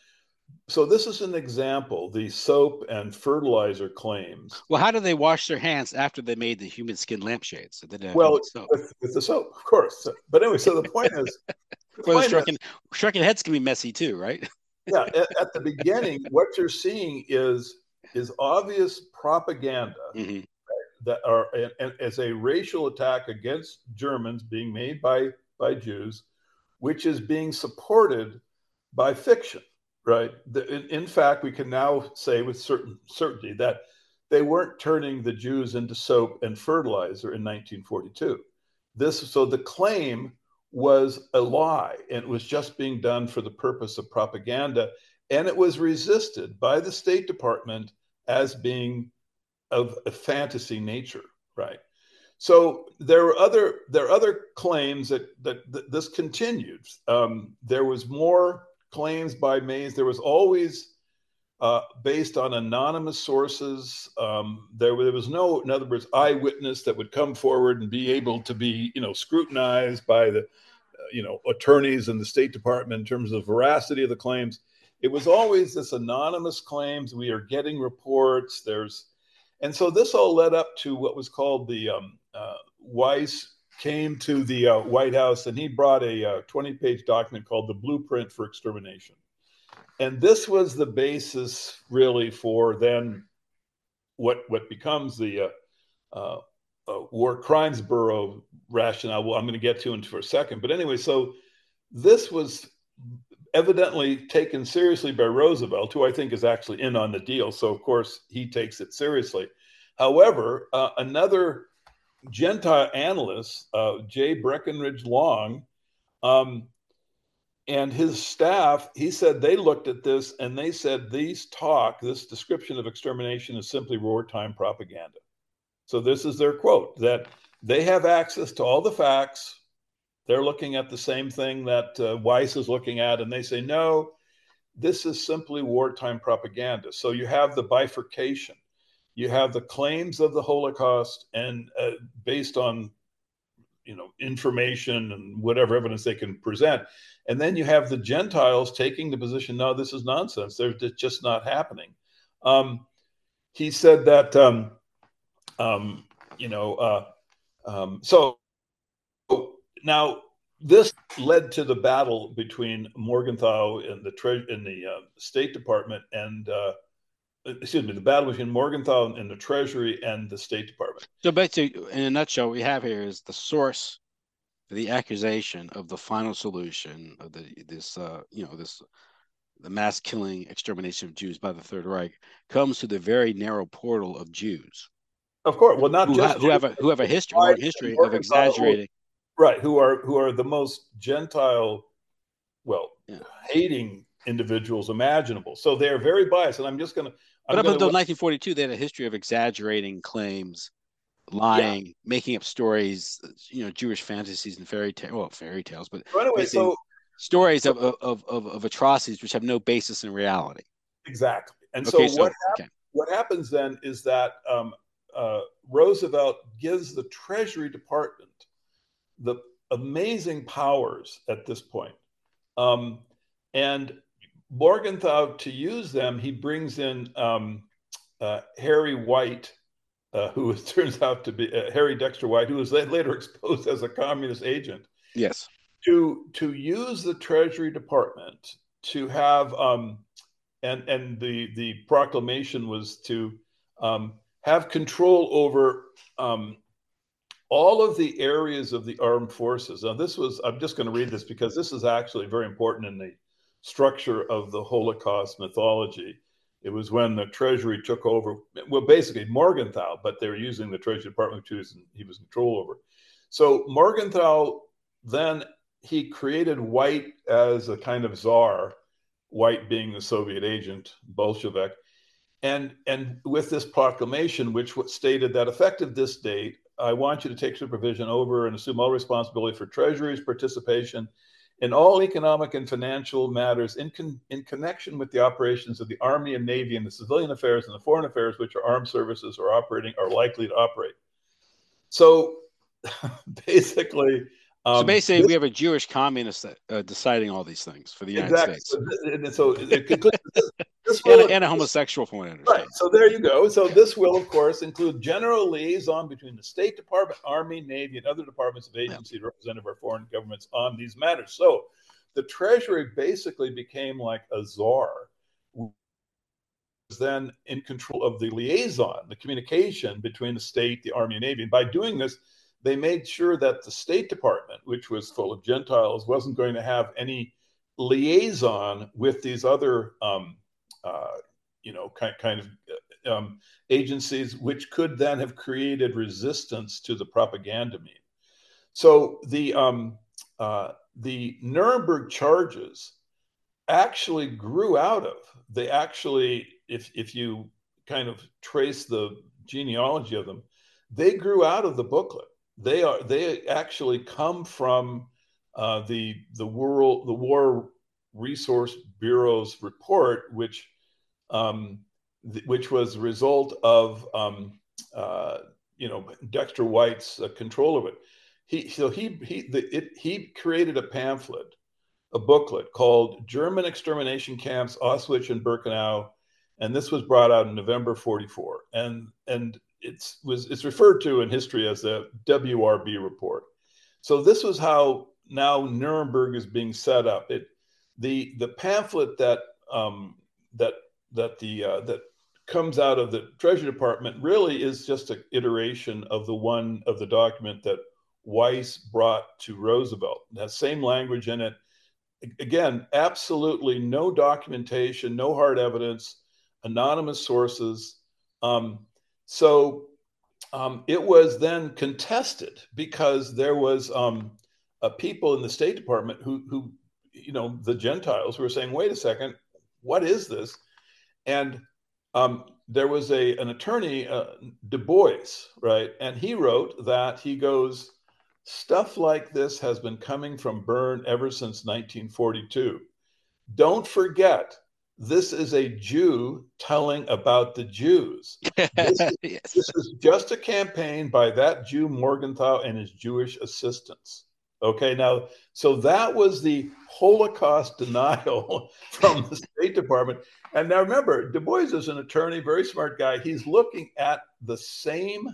so this is an example, the soap and fertilizer claims. Well, how do they wash their hands after they made the human skin lampshades? So they didn't have Well, human soap. with, with the soap, of course. But anyway, so the point is, the Or the point is, shrunken shrunken heads can be messy too, right? yeah, at, at the beginning, what you're seeing is is obvious propaganda Mm-hmm. that are and, and as a racial attack against Germans being made by by Jews, which is being supported by fiction, right? The, in, in fact, we can now say with certain certainty that they weren't turning the Jews into soap and fertilizer in nineteen forty-two. This so the claim was a lie, and it was just being done for the purpose of propaganda, and it was resisted by the State Department as being of a fantasy nature, right? So there were other there are other claims that that, that this continued. Um, there was more claims by Mays. There was always uh, based on anonymous sources. Um, there, there was no, in other words, eyewitness that would come forward and be able to be, you know, scrutinized by the, uh, you know, attorneys in the State Department in terms of the veracity of the claims. It was always this anonymous claims. We are getting reports. There's, and so this all led up to what was called the um, uh, Weiss came to the uh, White House and he brought a twenty-page uh, document called the Blueprint for Extermination. And this was the basis really for then what, what becomes the uh, uh, uh, War Crimes Bureau rationale. Well, I'm going to get to it for a second. But anyway, so this was evidently taken seriously by Roosevelt, who I think is actually in on the deal. So, of course, he takes it seriously. However, uh, another Gentile analyst, uh, J. Breckinridge Long, um, and his staff, he said they looked at this and they said these talk, this description of extermination is simply wartime propaganda. So this is their quote, that they have access to all the facts. They're looking at the same thing that uh, Weiss is looking at, and they say, no, this is simply wartime propaganda. So you have the bifurcation. You have the claims of the Holocaust, and uh, based on, you know, information and whatever evidence they can present. And then you have the Gentiles taking the position, no, this is nonsense. They're just not happening. Um, he said that, um, um, you know, uh, um, so now this led to the battle between Morgenthau and the tre- in the uh, State Department and, uh, excuse me, the battle between Morgenthau and the Treasury and the State Department. So basically, in a nutshell, what we have here is the source for the accusation of the final solution of the this uh, you know this the mass killing extermination of Jews by the Third Reich comes through the very narrow portal of Jews. Of course, well, not who, just ha- who have a who have a history, long history of Morgenthau, exaggerating. Who, right, who are who are the most Gentile, well, yeah. hating individuals imaginable. So they are very biased, and I'm just going to. But up until nineteen forty-two, they had a history of exaggerating claims, lying, yeah. making up stories, you know, Jewish fantasies and fairy tales. Well, fairy tales, but so anyway, so stories of, of, of, of atrocities which have no basis in reality. Exactly. And okay, so, so what, hap- okay. what happens then is that um, uh, Roosevelt gives the Treasury Department the amazing powers at this point. Um, and Morgenthau, to use them, he brings in um, uh, Harry White, uh, who turns out to be uh, Harry Dexter White, who was later exposed as a communist agent. Yes. To to use the Treasury Department to have, um, and and the the proclamation was to um, have control over um, all of the areas of the armed forces. Now, this was, I'm just going to read this because this is actually very important in the structure of the Holocaust mythology. It was when the Treasury took over, well, basically Morgenthau, but they were using the Treasury Department, which he was in control over. So Morgenthau, then he created White as a kind of czar, White being the Soviet agent, Bolshevik. And, and with this proclamation, which stated that effective this date, I want you to take supervision over and assume all responsibility for Treasury's participation in all economic and financial matters in, con- in connection with the operations of the Army and Navy and the civilian affairs and the foreign affairs which our armed services are operating are likely to operate. So basically, So Um, basically, we this, have a Jewish communist uh, deciding all these things for the United exactly. States, So, and so it concludes this, this and a, will and a homosexual, from what I right. understand. So there you go. So this will, of course, include general liaison between the State Department, Army, Navy, and other departments of Yeah. agency representative our foreign governments on these matters. So the Treasury basically became like a czar, was then in control of the liaison, the communication between the state, the Army, and Navy. And by doing this, they made sure that the State Department, which was full of Gentiles, wasn't going to have any liaison with these other um, uh, you know, kind, kind of um, agencies, which could then have created resistance to the propaganda meme. So the um, uh, the Nuremberg charges actually grew out of. They actually, if if you kind of trace the genealogy of them, they grew out of the booklet. They are they actually come from uh, the the world the War Resource Bureau's report, which um, th- which was the result of um, uh, you know Dexter White's uh, control of it. He so he he the, it, he created a pamphlet, a booklet called German Extermination Camps Auschwitz and Birkenau, and this was brought out in November forty-four, and and it's was it's referred to in history as the W R B report. So this was how now Nuremberg is being set up. It the the pamphlet that um, that that the uh, that comes out of the Treasury Department really is just an iteration of the one of the document that Weiss brought to Roosevelt. It has same language in it. Again, absolutely no documentation, no hard evidence, anonymous sources. Um, so um, it was then contested because there was um, uh, people in the State Department who, who, you know, the Gentiles who were saying, wait a second, what is this? And um, there was a an attorney, uh, Du Bois, right? And he wrote that he goes, stuff like this has been coming from Bern ever since nineteen forty-two. Don't forget, this is a Jew telling about the Jews. This, Yes. this is just a campaign by that Jew Morgenthau and his Jewish assistants. Okay, now, so that was the Holocaust denial from the State Department. And now remember, Du Bois is an attorney, very smart guy. He's looking at the same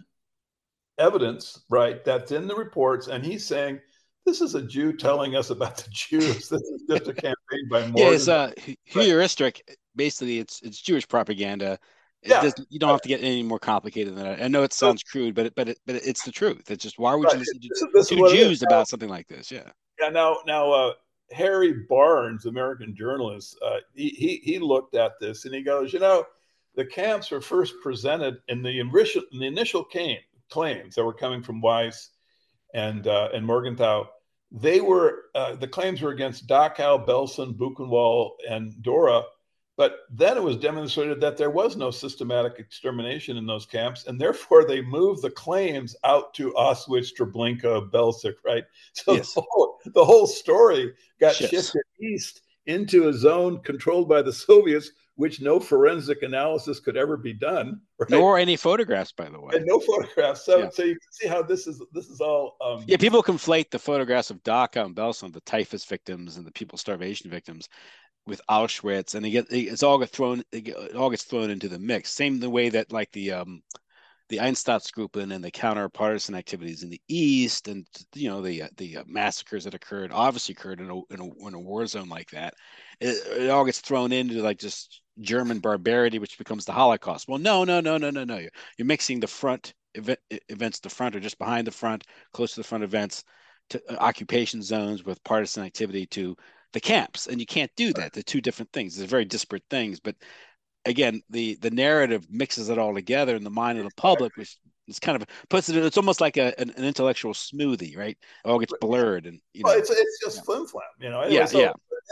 evidence, right, that's in the reports, and he's saying, this is a Jew telling us about the Jews. This is just a campaign by Yeah, it's Morgan. uh Right. heuristic. Basically, it's it's Jewish propaganda. It Yeah, doesn't. You don't have to get any more complicated than that. I know it so, sounds crude, but it, but it, but it's the truth. It's just, why would right. you listen to This is, this is two what it is. Jews about something like this? Yeah. Yeah, now, now, uh, Harry Barnes, American journalist, uh, he, he he looked at this and he goes, you know, the camps were first presented in the initial in the initial came, claims that were coming from Weiss and uh, and Morgenthau. They were uh, the claims were against Dachau, Belsen, Buchenwald, and Dora. But then it was demonstrated that there was no systematic extermination in those camps, and therefore they moved the claims out to Auschwitz, Treblinka, Belzec, right? So the Yes. whole, the whole story got Shifts. shifted east into a zone controlled by the Soviets, which no forensic analysis could ever be done, right? Nor any photographs, by the way. And no photographs. So, Yeah. so you can see how this is this is all. Um, Yeah, people conflate the photographs of Dachau and Belsen, the typhus victims and the people starvation victims, with Auschwitz, and they get it's all get thrown it all gets thrown into the mix. Same the way that like the um the Einsatzgruppen and the counter-partisan activities in the East, and you know the the massacres that occurred obviously occurred in a in a, in a war zone like that. It, it all gets thrown into like just German barbarity, which becomes the Holocaust. Well, no, no, no, no, no, no. You're, you're mixing the front event, events, the front or just behind the front, close to the front events, to uh, occupation zones with partisan activity to the camps, and you can't do that. They're two different things. They're very disparate things, but again, the the narrative mixes it all together in the mind of the public, which is kind of puts it. It's almost like a an, an intellectual smoothie, right? It all gets blurred, and you well, know, it's it's just yeah, flim flam, you know. Anyway, yeah, so yeah.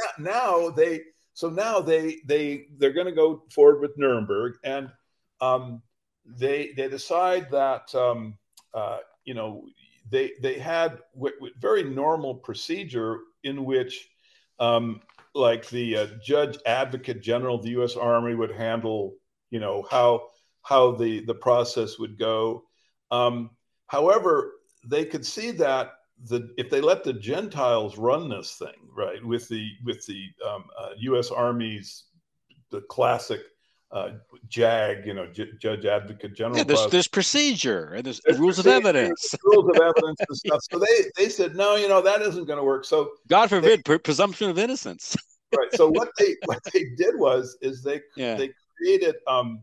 now they so now they they they're going to go forward with Nuremberg, and um, they they decide that um, uh, you know they they had w- w- very normal procedure in which um, like the uh, judge advocate general of the U S Army would handle you know how how the the process would go. Um, however, they could see that the if they let the Gentiles run this thing, right, with the with the um, uh, U S Army's the classic uh, JAG, you know, J- Judge Advocate General Yeah, there's process. there's procedure and there's There's rules of procedure, evidence. rules of evidence and stuff. So they they said, no, you know, that isn't going to work. So God they forbid pre- presumption of innocence. right. So what they what they did was is they Yeah. they created um,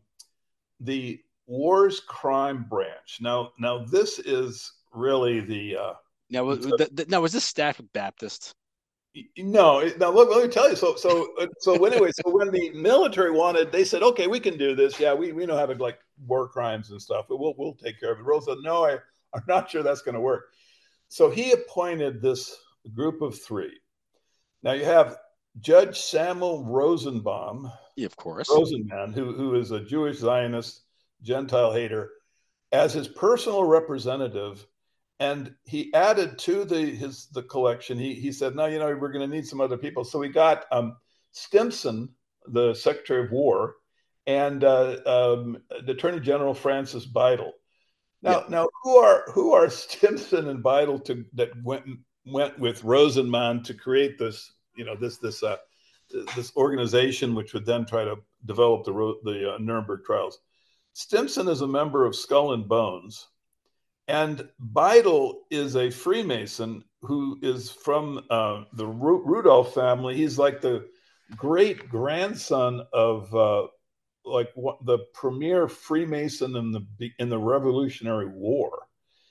the Wars Crime Branch. Now now this is really the uh, Now, was- the, the, the, now was this Stafford Baptist? no, now let, let me tell you. So, so, so anyway, so when the military wanted, they said, "Okay, we can do this. Yeah, we, we know how to like war crimes and stuff. But we'll we'll take care of it." Rose said, "No, I, I'm not sure that's going to work." So he appointed this group of three. Now you have Judge Samuel Rosenbaum, Yeah, of course. Rosenman, who who is a Jewish Zionist Gentile hater, as his personal representative. And he added to the his the collection. He he said, "No, you know, we're going to need some other people." So we got um, Stimson, the Secretary of War, and uh, um, the Attorney General Francis Beidel. Yeah. Now, now who are who are Stimson and Beidel to that went went with Rosenman to create this, you know, this this uh, this organization which would then try to develop the the uh, Nuremberg trials. Stimson is a member of Skull and Bones. And Beidel is a Freemason who is from uh, the Ru- Rudolph family. He's like the great grandson of uh, like what, the premier Freemason in the in the Revolutionary War.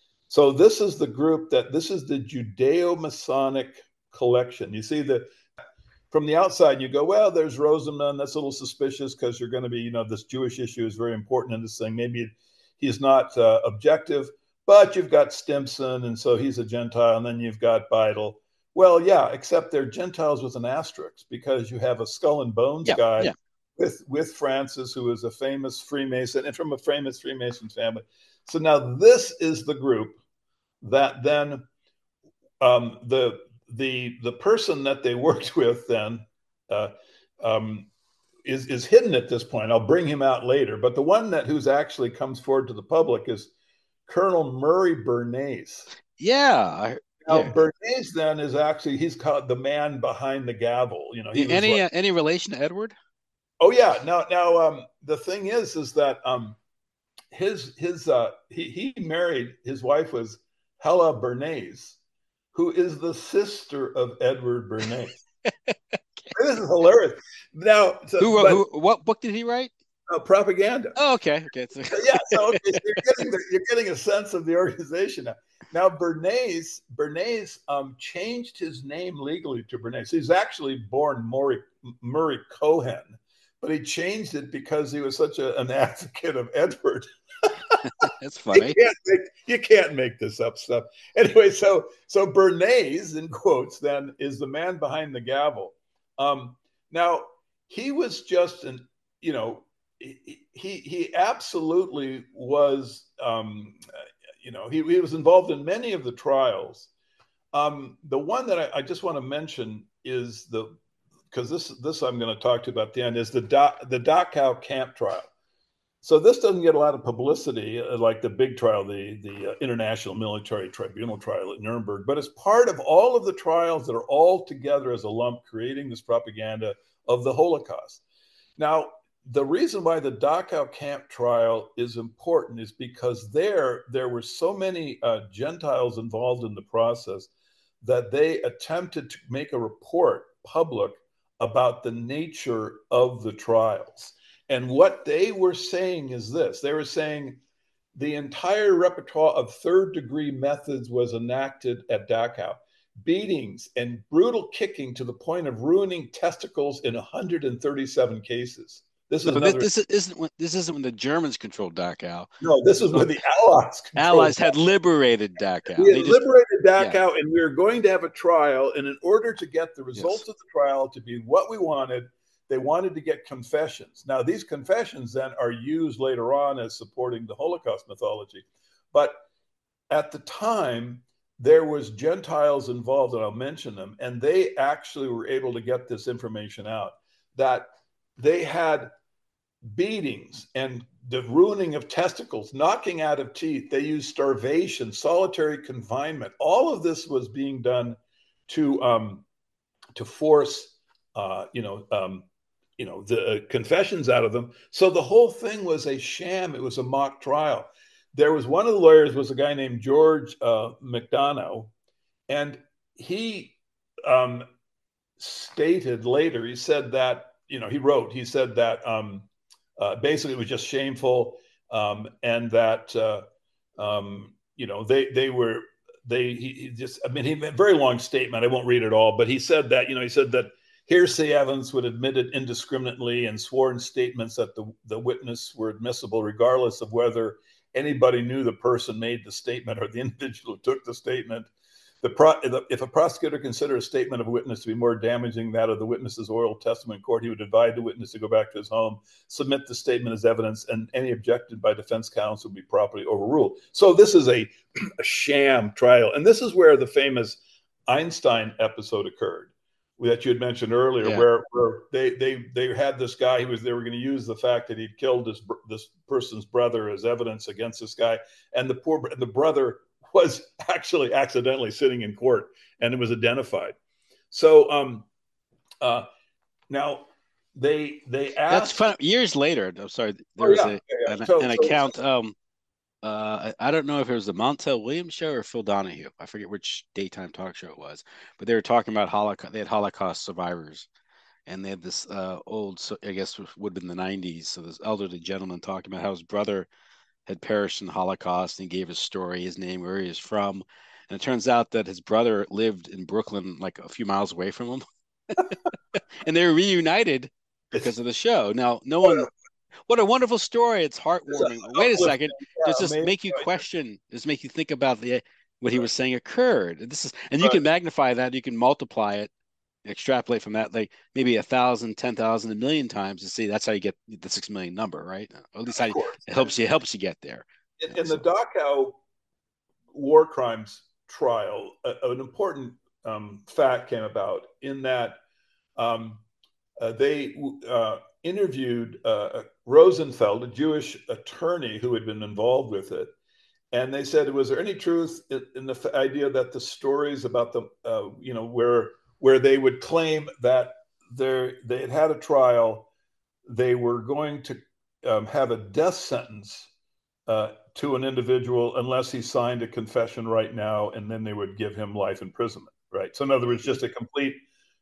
So this is the group that this is the Judeo-Masonic collection. You see the from the outside, you go, well, there's Rosenman. That's a little suspicious because you're going to be, you know, this Jewish issue is very important in this thing. Maybe he's not uh, objective. But you've got Stimson, and so he's a Gentile, and then you've got Beidel. Well, yeah, except they're Gentiles with an asterisk because you have a Skull and Bones Yeah. guy Yeah. with with Francis, who is a famous Freemason and from a famous Freemason family. So now this is the group that then um, the the the person that they worked with then uh, um, is is hidden at this point. I'll bring him out later, but the one that who's actually comes forward to the public is Colonel Murray Bernays. Yeah. I, Now, yeah. Bernays then is actually, he's called the man behind the gavel. You know, he was Any like, uh, any relation to Edward? oh yeah. Now, now, um, the thing is, is that um, his his uh, he he married, his wife was Hella Bernays, who is the sister of Edward Bernays. This is hilarious. Now, so, Who wrote, but who what book did he write? uh, propaganda. Oh, okay. Okay. So, Yeah, so okay, so you're getting the, you're getting a sense of the organization now. Now Bernays Bernays um, changed his name legally to Bernays. He's actually born Murray Murray Cohen, but he changed it because he was such a, an advocate of Edward. that's You funny. can't make you can't make this up stuff. Anyway, so so Bernays in quotes then is the man behind the gavel. Um, now he was just an you know he he absolutely was um, you know he, he was involved in many of the trials. Um, the one that I, I just want to mention is the because this this I'm going to talk to you about at the end is the Do, the Dachau camp trial. So this doesn't get a lot of publicity uh, like the big trial, the the uh, International Military Tribunal trial at Nuremberg, but it's part of all of the trials that are all together as a lump creating this propaganda of the Holocaust. Now, the reason why the Dachau camp trial is important is because there there were so many uh, Gentiles involved in the process that they attempted to make a report public about the nature of the trials. And what they were saying is this: they were saying the entire repertoire of third degree methods was enacted at Dachau. Beatings and brutal kicking to the point of ruining testicles in one hundred thirty-seven cases. This is No, this, another. this isn't when this isn't when the Germans controlled Dachau. No, this This is is when when the Allies controlled. Allies had liberated We Dachau. had They just liberated yeah. Dachau, and we were going to have a trial. And in order to get the Yes. results of the trial to be what we wanted, they wanted to get confessions. Now, these confessions then are used later on as supporting the Holocaust mythology. But at the time, there was Gentiles involved, and I'll mention them, and they actually were able to get this information out that they had beatings and the ruining of testicles, knocking out of teeth. They used starvation, solitary confinement. All of this was being done to um, to force, uh, you know, um, you know, the confessions out of them. So the whole thing was a sham. It was a mock trial. There was one of the lawyers was a guy named George uh, McDonough, and he um, stated later. He said that you know he wrote. He said that um, uh, basically it was just shameful, um, and that uh, um, you know they they were they he, he just I mean he made a very long statement. I won't read it all, but he said that you know he said that hearsay evidence would admit it indiscriminately, and sworn statements that the, the witness were admissible regardless of whether anybody knew the person made the statement or the individual who took the statement. The pro, if a prosecutor considered a statement of a witness to be more damaging than that of the witness's oral testimony in court, he would advise the witness to go back to his home, submit the statement as evidence, and any objected by defense counsel would be properly overruled. So this is a, a sham trial. And this is where the famous Einstein episode occurred that you had mentioned earlier, yeah. where, where they, they, they had this guy, he was, they were going to use the fact that he'd killed this, this person's brother as evidence against this guy. And the poor, the brother was actually accidentally sitting in court, and it was identified. So um, uh, now they they asked. That's fun. Years later, I'm sorry, there oh, was yeah, a, yeah, yeah. an, So, an so, account. Um, uh, I don't know if it was the Montel Williams show or Phil Donahue. I forget which daytime talk show it was, but they were talking about Holocaust. They had Holocaust survivors, and they had this uh, old, I guess, would have been the nineties. So this elderly gentleman talking about how his brother had perished in the Holocaust, and he gave his story, his name, where he is from. And it turns out that his brother lived in Brooklyn, like a few miles away from him. And they were reunited because of the show. Now, no one, what a wonderful story. It's heartwarming. It's Wait a second. Yeah, Does this make you question? Does this make you think about the what he was saying occurred? This is, and you right. can magnify that. You can multiply it, extrapolate from that, like maybe a thousand, ten thousand, a million times to see. That's how you get the six million number, right? Or at least how you, it helps you. It helps you get there. In, you know, in so. the Dachau war crimes trial, a, an important um, fact came about in that um, uh, they uh, interviewed uh, Rosenfeld, a Jewish attorney who had been involved with it. And they said, was there any truth in, in the f- idea that the stories about the, uh, you know, where where they would claim that they had had a trial, they were going to um, have a death sentence uh, to an individual unless he signed a confession right now, and then they would give him life imprisonment, right? So in other words, just a complete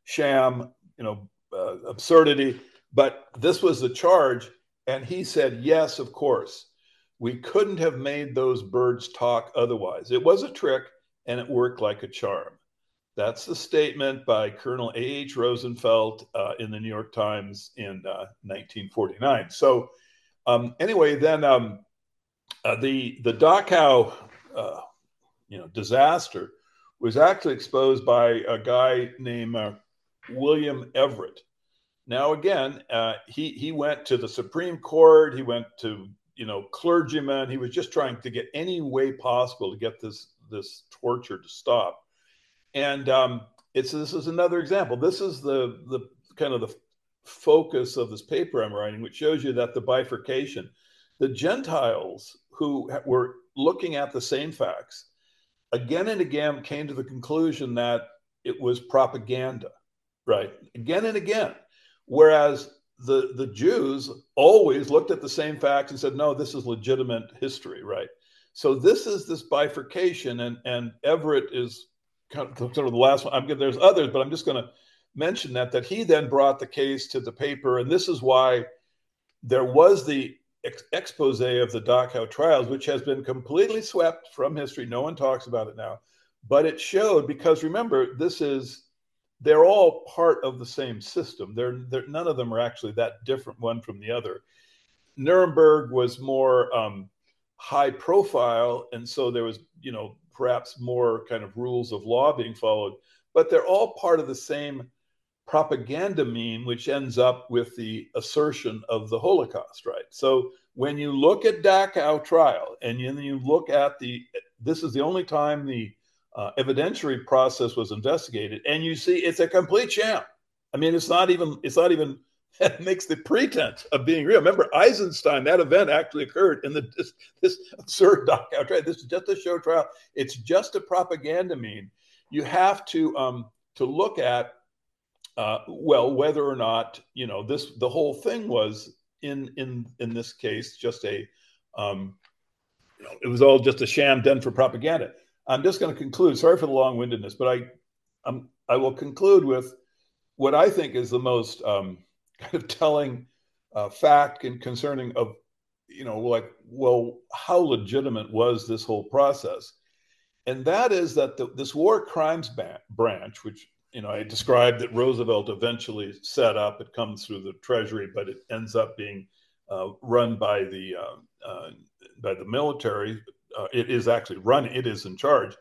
sham, you know, uh, absurdity. But this was the charge, and he said, yes, of course. We couldn't have made those birds talk otherwise. It was a trick, and it worked like a charm. That's the statement by Colonel A H Rosenfeld uh, in the New York Times in uh, nineteen forty-nine. So um, anyway, then um, uh, the the Dachau uh, you know disaster was actually exposed by a guy named uh, William Everett. Now again, uh, he he went to the Supreme Court. He went to you know clergymen. He was just trying to get any way possible to get this this torture to stop. And um, it's this is another example. This is the the kind of the focus of this paper I'm writing, which shows you that the bifurcation, the Gentiles who were looking at the same facts, again and again came to the conclusion that it was propaganda, right? Again and again. Whereas the the Jews always looked at the same facts and said, no, this is legitimate history, right? So this is this bifurcation, and and Everett is kind of sort of the last one. I'm good. There's others, but I'm just going to mention that, that he then brought the case to the paper. And this is why there was the ex- expose of the Dachau trials, which has been completely swept from history. No one talks about it now, but it showed, because remember, this is, they're all part of the same system. They're, they're none of them are actually that different one from the other. Nuremberg was more um, high profile. And so there was, you know, perhaps more kind of rules of law being followed, but they're all part of the same propaganda meme, which ends up with the assertion of the Holocaust, right? So when you look at Dachau trial, and you, you look at the, this is the only time the uh, evidentiary process was investigated, and you see it's a complete sham. I mean, it's not even, it's not even that makes the pretense of being real. Remember, Eisenstein, that event actually occurred in the this, this absurd Dachau trial. This is just a show trial. It's just a propaganda mean. You have to um, to look at uh, well whether or not you know this. The whole thing was in in in this case just a um, you know it was all just a sham done for propaganda. I'm just going to conclude. Sorry for the long-windedness, but I I'm, I will conclude with what I think is the most um, kind of telling uh, fact and concerning of, you know, like, well, how legitimate was this whole process? And that is that the, this war crimes ba- branch, which, you know, I described that Roosevelt eventually set up, it comes through the Treasury, but it ends up being uh, run by the uh, uh, by the military. Uh, it is actually run. It is in charge.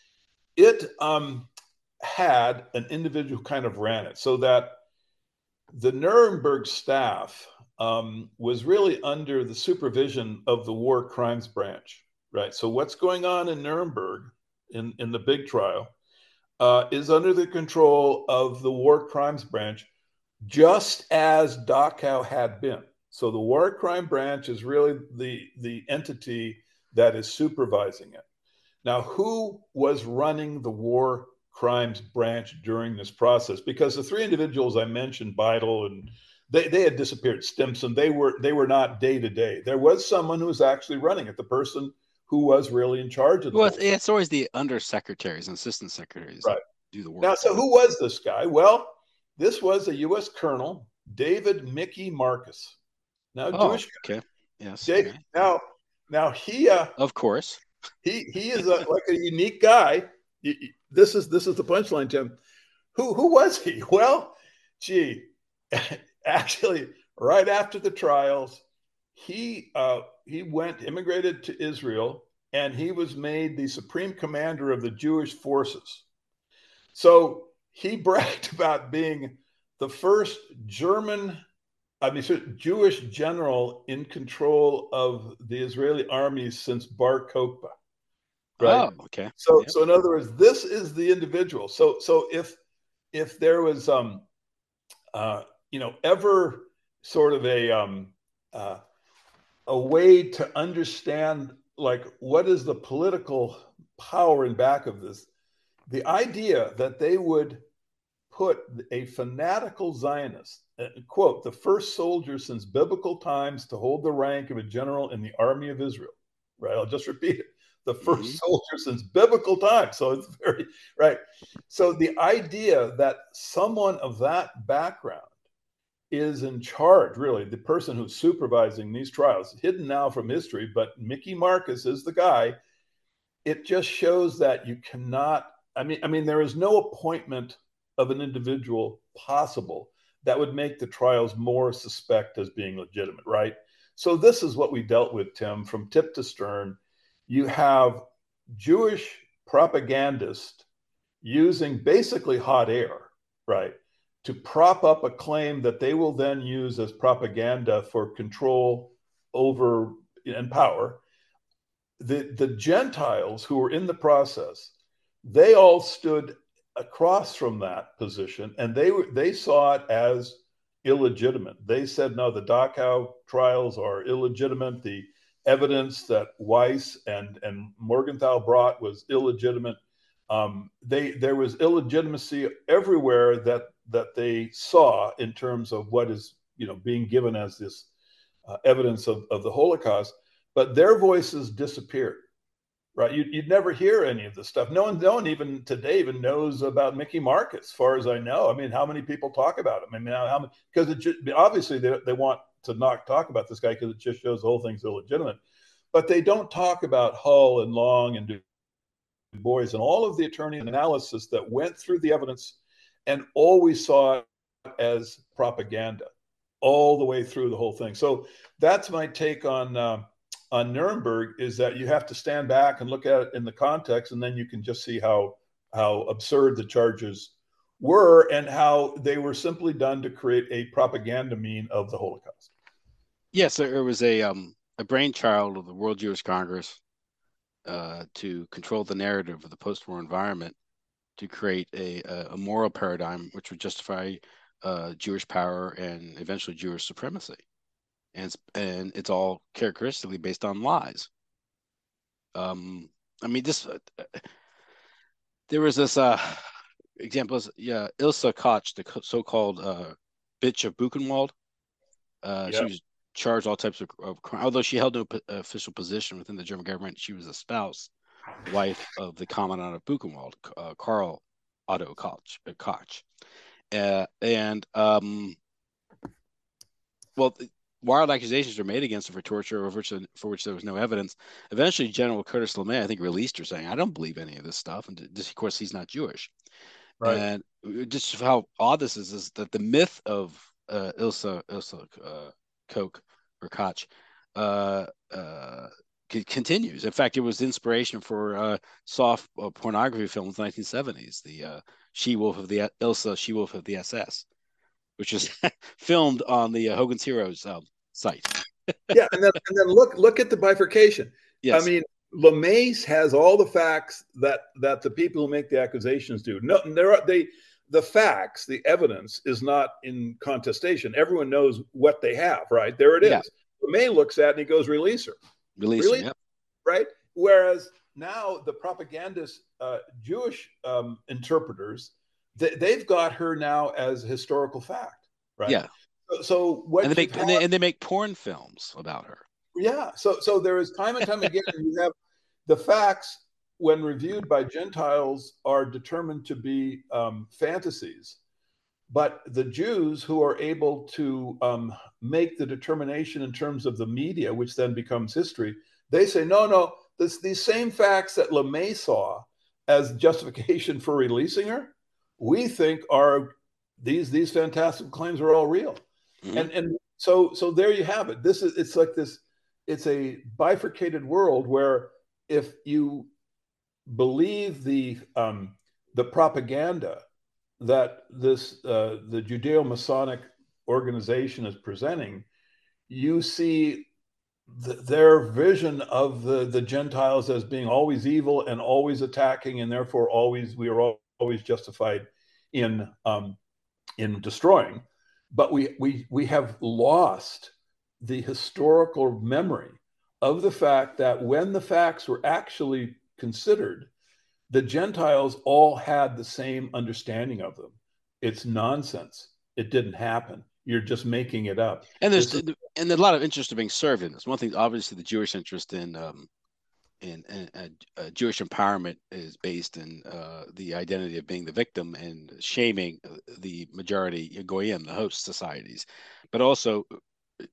It um, had an individual who kind of ran it, so that the Nuremberg staff um, was really under the supervision of the war crimes branch, right? So what's going on in Nuremberg in, in the big trial uh, is under the control of the war crimes branch, just as Dachau had been. So the war crime branch is really the, the entity that is supervising it. Now, who was running the war crimes branch during this process? Because the three individuals I mentioned, Beidel and they, they had disappeared. Stimson, they were they were not day to day. There was someone who was actually running it, the person who was really in charge of the Well, whole it's, thing. it's always the undersecretaries and assistant secretaries that Right. do the work. Now, so who was this guy? Well, this was a U S Colonel, David Mickey Marcus. Now, Oh, Jewish guy. okay. Yes. Dave, Yeah. now, now he uh, Of course. he he is a, like a unique guy. This is this is the punchline, Tim. Who who was he? Well, gee, actually, right after the trials, he uh, he went immigrated to Israel, and he was made the supreme commander of the Jewish forces. So he bragged about being the first German, I mean, Jewish general in control of the Israeli armies since Bar Kokhba, right? Oh, okay. So, Yep. so in other words, this is the individual. So, so if if there was, um, uh, you know, ever sort of a um, uh, a way to understand, like, what is the political power in back of this, the idea that they would put a fanatical Zionist, uh, quote, the first soldier since biblical times to hold the rank of a general in the army of Israel, right? I'll just repeat it. The Mm-hmm. first soldier since biblical times. So it's very, right. So the idea that someone of that background is in charge, really, the person who's supervising these trials, hidden now from history, but Mickey Marcus is the guy. It just shows that you cannot, I mean, I mean, there is no appointment of an individual possible that would make the trials more suspect as being legitimate, right? So this is what we dealt with, Tim, from tip to stern. You have Jewish propagandists using basically hot air, right, to prop up a claim that they will then use as propaganda for control over and power. The, the Gentiles who were in the process, they all stood across from that position, and they were they saw it as illegitimate. They said, no, the Dachau trials are illegitimate. The evidence that Weiss and, and Morgenthau brought was illegitimate. Um, they there was illegitimacy everywhere that that they saw in terms of what is, you know, being given as this uh, evidence of, of the Holocaust, but their voices disappeared. Right, you'd, you'd never hear any of this stuff. No one, no one even today even knows about Mickey Marcus, as far as I know. I mean, how many people talk about him? I mean, how many? Because it just, obviously they, they want to not talk about this guy because it just shows the whole thing's illegitimate. But they don't talk about Hull and Long and Du Bois and all of the attorney analysis that went through the evidence and always saw it as propaganda all the way through the whole thing. So that's my take on. Uh, on Nuremberg, is that you have to stand back and look at it in the context, and then you can just see how how absurd the charges were and how they were simply done to create a propaganda mean of the Holocaust. Yes, there was a um a brainchild of the World Jewish Congress uh, to control the narrative of the post-war environment, to create a a moral paradigm which would justify uh, Jewish power and eventually Jewish supremacy, and it's, and it's all characteristically based on lies. Um, I mean, this uh, there was this uh, example. Yeah, Ilsa Koch, the so-called uh, bitch of Buchenwald. Uh, Yeah. she was charged all types of, of crime. Although she held no p- official position within the German government, she was a spouse, wife of the commandant of Buchenwald, uh, Karl Otto Koch. Uh, Koch. Uh, and um, well, wild accusations were made against her for torture, of which, for which there was no evidence. Eventually, General Curtis LeMay, I think, released her, saying, "I don't believe any of this stuff." And just, of course, he's not Jewish. Right. And just how odd this is, is that the myth of uh, Ilsa Ilsa uh, Koch or Koch uh, uh, continues. In fact, it was inspiration for uh, soft uh, pornography films in the nineteen seventies. The uh, She Wolf of the Ilsa She Wolf of the S S, which was filmed on the uh, Hogan's Heroes um, site. Yeah, and then and then look look at the bifurcation. I Yes. mean, LeMace has all the facts that that the people who make the accusations do. No, there are they the facts, the evidence is not in contestation. Everyone knows what they have, right? There it Yeah. is. LeMay looks at it and he goes, release her. Release her. Release, Yep. right? Whereas now the propagandist uh, Jewish um, interpreters, they, they've got her now as historical fact, right? Yeah. So, so And what they you've make had, and they, and they make porn films about her. yeah. So so there is time and time again you have the facts when reviewed by Gentiles are determined to be um, fantasies, but the Jews who are able to um, make the determination in terms of the media, which then becomes history, they say no, no. This, these same facts that LeMay saw as justification for releasing her, we think are these these fantastic claims are all real, Mm-hmm. and and so so there you have it. This is it's like this. It's a bifurcated world where if you believe the um, the propaganda that this uh, the Judeo-Masonic organization is presenting, you see th- their vision of the the Gentiles as being always evil and always attacking, and therefore always we are always justified in um, in destroying. But we we we have lost the historical memory of the fact that when the facts were actually considered, the Gentiles all had the same understanding of them. It's nonsense. It didn't happen. You're just making it up. And there's This is and there's a lot of interest are being served in this. One thing, obviously, the Jewish interest in um, in, in uh, uh, Jewish empowerment is based in uh, the identity of being the victim and shaming uh, the majority goyim, the host societies, but also uh,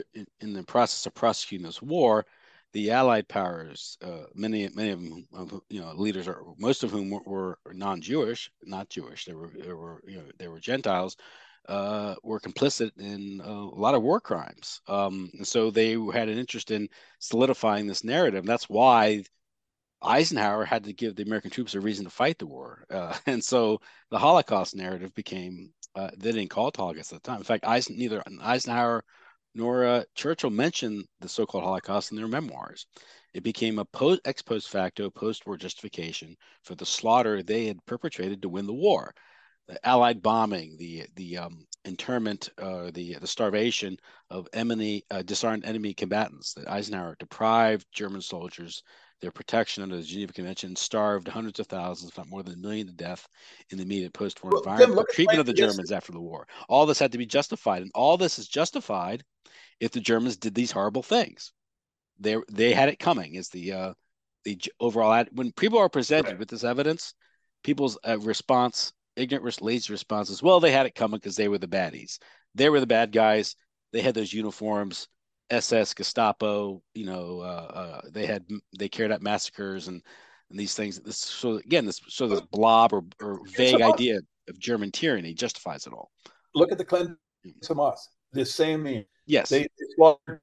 in the process of prosecuting this war, the Allied powers, uh, many many of them, you know, leaders are most of whom were, were non-Jewish, not Jewish. They were they were you know they were Gentiles, uh, were complicit in uh, a lot of war crimes. Um, and so they had an interest in solidifying this narrative. That's why Eisenhower had to give the American troops a reason to fight the war. Uh, and so the Holocaust narrative became, uh, they didn't call it Holocaust at the time. In fact, Eisen, neither Eisenhower nor uh, Churchill mentioned the so-called Holocaust in their memoirs. It became a post, ex post facto post-war justification for the slaughter they had perpetrated to win the war. The Allied bombing, the the um, internment, uh, the the starvation of enemy, uh, disarmed enemy combatants. That Eisenhower deprived German soldiers their protection under the Geneva Convention, starved hundreds of thousands, if not more than a million to death in the immediate post-war well, Tim, environment. The look at treatment claims of the against Germans after the war. All this had to be justified, and all this is justified if the Germans did these horrible things. They they had it coming. Is the uh, the overall when people are presented right. with this evidence, people's uh, response, ignorant, lazy response is, well, they had it coming because they were the baddies. They were the bad guys. They had those uniforms, S S, Gestapo. You know, uh, uh, they had they carried out massacres and and these things. This, so again, this so this blob or, or vague idea of German tyranny justifies it all. Look at the Clinton Hamas. The same thing. Yes. They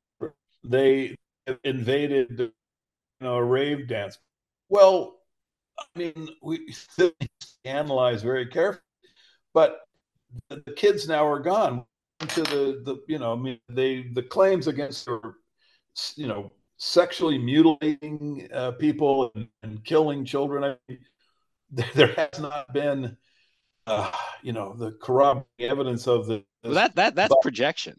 they invaded, you know, a rave dance. Well, I mean, we still analyze very carefully, but the, the kids now are gone to the the you know I mean they the claims against her, you know, sexually mutilating uh, people and, and killing children. I mean, there has not been uh, you know, the corroborating evidence of the, Well, this. that that that's But projection.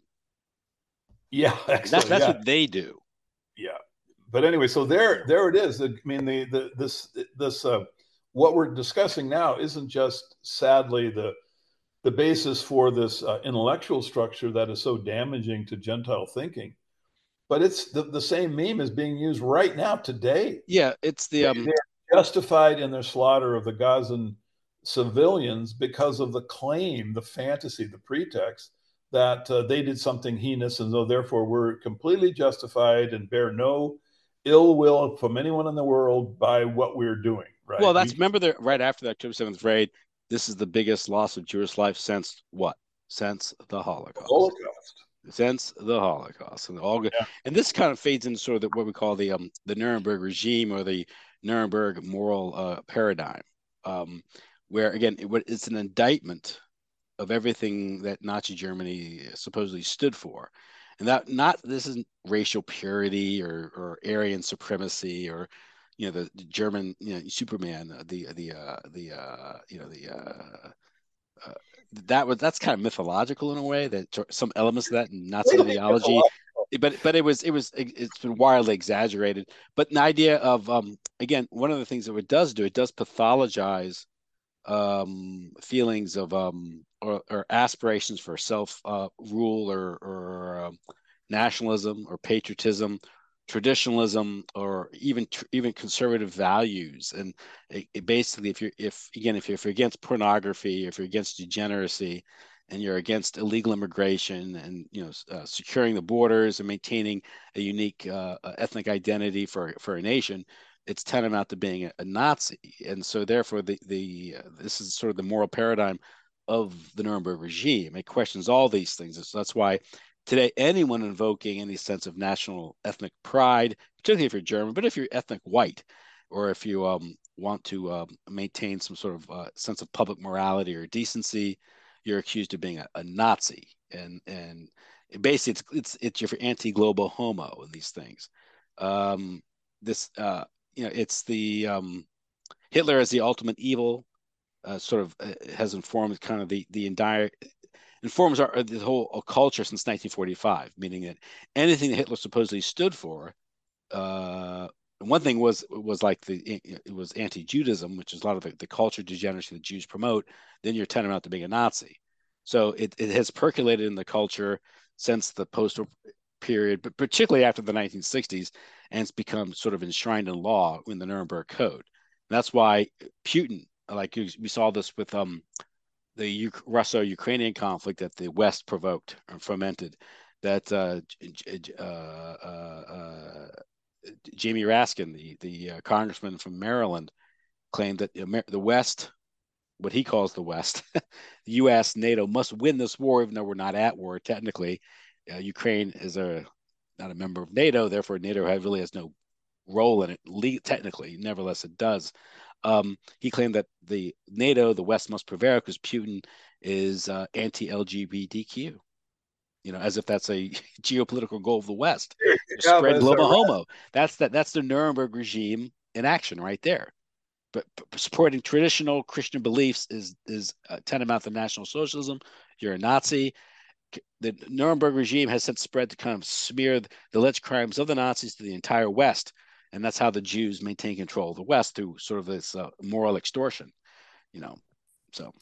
yeah, That's actually, that's yeah, what they do. yeah. But anyway, so there, there it is. I mean, the, the this this uh, what we're discussing now isn't just sadly the the basis for this uh, intellectual structure that is so damaging to Gentile thinking, but it's the, the same meme is being used right now today. Yeah, it's the They, um they're justified in their slaughter of the Gazan civilians because of the claim, the fantasy, the pretext that uh, they did something heinous, and so therefore we're completely justified and bear no ill will from anyone in the world by what we're doing. well, Right? that's We remember the right after the October seventh raid. This is the biggest loss of Jewish life since what? Since the Holocaust. Holocaust. Since the Holocaust, and all good. Yeah. And this kind of fades into sort of the, what we call the um the Nuremberg regime or the Nuremberg moral uh, paradigm, um, where again it, it's an indictment of everything that Nazi Germany supposedly stood for. And that not this isn't racial purity or or Aryan supremacy or you know the, the German you know Superman the the uh, the uh, you know the uh, uh, that was that's kind of mythological in a way that some elements of that in Nazi ideology, but but it was it was it's been wildly exaggerated. But the idea of um, again one of the things that it does do it does pathologize um, feelings of um, or, or aspirations for self uh, rule or, or um, nationalism or patriotism, traditionalism, or even even conservative values. And it, it basically, if you're if again if you're, if you're against pornography, if you're against degeneracy, and you're against illegal immigration and you know uh, securing the borders and maintaining a unique uh, ethnic identity for for a nation, it's tantamount to being a, a Nazi. And so therefore the the uh, this is sort of the moral paradigm of the Nuremberg regime. It questions all these things. So that's why today anyone invoking any sense of national ethnic pride, particularly if you're German, but if you're ethnic white, or if you um, want to um, maintain some sort of uh, sense of public morality or decency, you're accused of being a, a Nazi. And and basically it's it's it's you're anti-global homo and these things. Um, this uh, you know, it's the um, Hitler as the ultimate evil, uh, sort of uh, has informed kind of the the entire informs our the whole uh, culture since nineteen forty-five, meaning that anything that Hitler supposedly stood for, uh, one thing was was like the it was anti-Judaism, which is a lot of the, the culture degeneracy that Jews promote. Then you're tantamount to being a Nazi. So it, it has percolated in the culture since the post period, but particularly after the nineteen sixties, and it's become sort of enshrined in law in the Nuremberg Code. That's why Putin, like we saw this with um, the Russo-Ukrainian conflict that the West provoked or fomented, that uh, uh, uh, uh, Jamie Raskin, the the uh, congressman from Maryland, claimed that the West, what he calls the West, the U S, NATO must win this war, even though we're not at war technically. Uh, Ukraine is a not a member of NATO, therefore NATO really has no role in it le- technically. Nevertheless, it does. Um, he claimed that the NATO, the West must prevail because Putin is uh, anti-L G B T Q. You know, as if that's a geopolitical goal of the West. Yeah, Spread but it's a global homo. That's that. That's the Nuremberg regime in action right there. But, but supporting traditional Christian beliefs is is uh, tantamount to National Socialism. You're a Nazi. The Nuremberg regime has since spread to kind of smear the alleged crimes of the Nazis to the entire West, and that's how the Jews maintain control of the West through sort of this uh, moral extortion. You know, so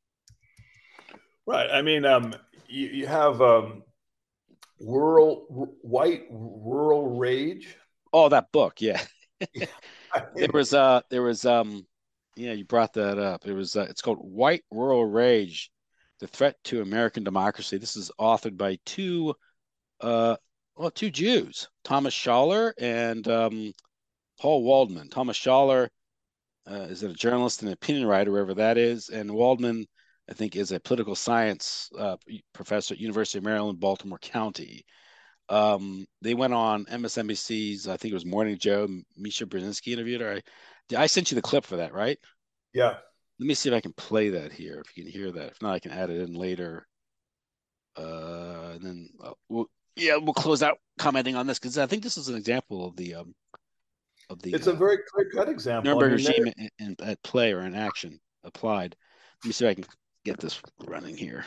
right. I mean, um, you, you have um, rural r- white rural rage. oh, that book, yeah. I There mean, was uh there was um yeah, you brought that up. It was uh, it's called White Rural Rage: The Threat to American Democracy. This is authored by two uh well two Jews, Thomas Schaller and um, Paul Waldman. Thomas Schaller uh, is a journalist and opinion writer, wherever that is, and Waldman, I think, is a political science uh, professor at University of Maryland, Baltimore County. Um, they went on M S N B C's, I think it was Morning Joe. Misha Brzezinski interviewed her. I, I sent you the clip for that, right? yeah. Let me see if I can play that here. If you can hear that. If not, I can add it in later. Uh, and then, uh, we'll, yeah, we'll close out commenting on this because I think this is an example of the um, of the It's a uh, very clear cut example. I Nuremberg mean, regime in, in, at play or in action applied. Let me see if I can get this running here.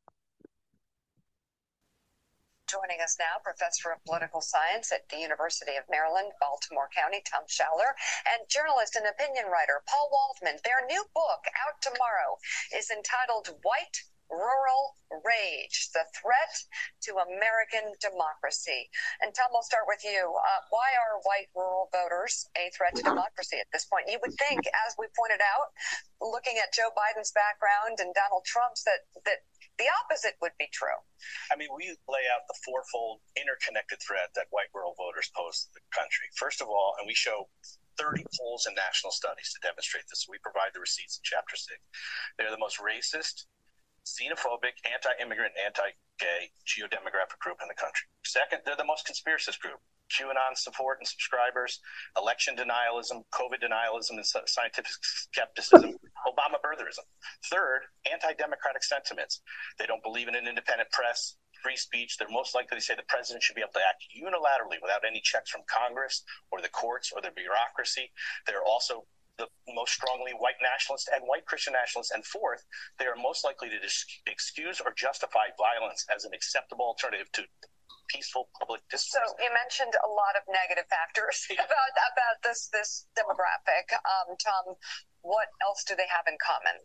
Joining us now, Professor of Political Science at the University of Maryland, Baltimore County, Tom Schaller, and journalist and opinion writer Paul Waldman. Their new book, out tomorrow, is entitled White Rural Rage, The Threat to American Democracy. And Tom, we'll start with you. Uh, why are white rural voters a threat to democracy at this point? You would think, as we pointed out, looking at Joe Biden's background and Donald Trump's, that, that the opposite would be true. I mean, we lay out the fourfold interconnected threat that white rural voters pose to the country. First of all, and we show thirty polls and national studies to demonstrate this. We provide the receipts in chapter six. They're the most racist, xenophobic, anti-immigrant, anti-gay geodemographic group in the country. Second, they're the most conspiracist group. QAnon support and subscribers, election denialism, COVID denialism, and scientific skepticism, Obama birtherism. Third, anti-democratic sentiments. They don't believe in an independent press, free speech. They're most likely to say the president should be able to act unilaterally without any checks from Congress or the courts or the bureaucracy. They're also the most strongly white nationalists and white Christian nationalists. And fourth, they are most likely to dis- excuse or justify violence as an acceptable alternative to peaceful public discourse. So you mentioned a lot of negative factors about about this this demographic. Um, Tom, what else do they have in common?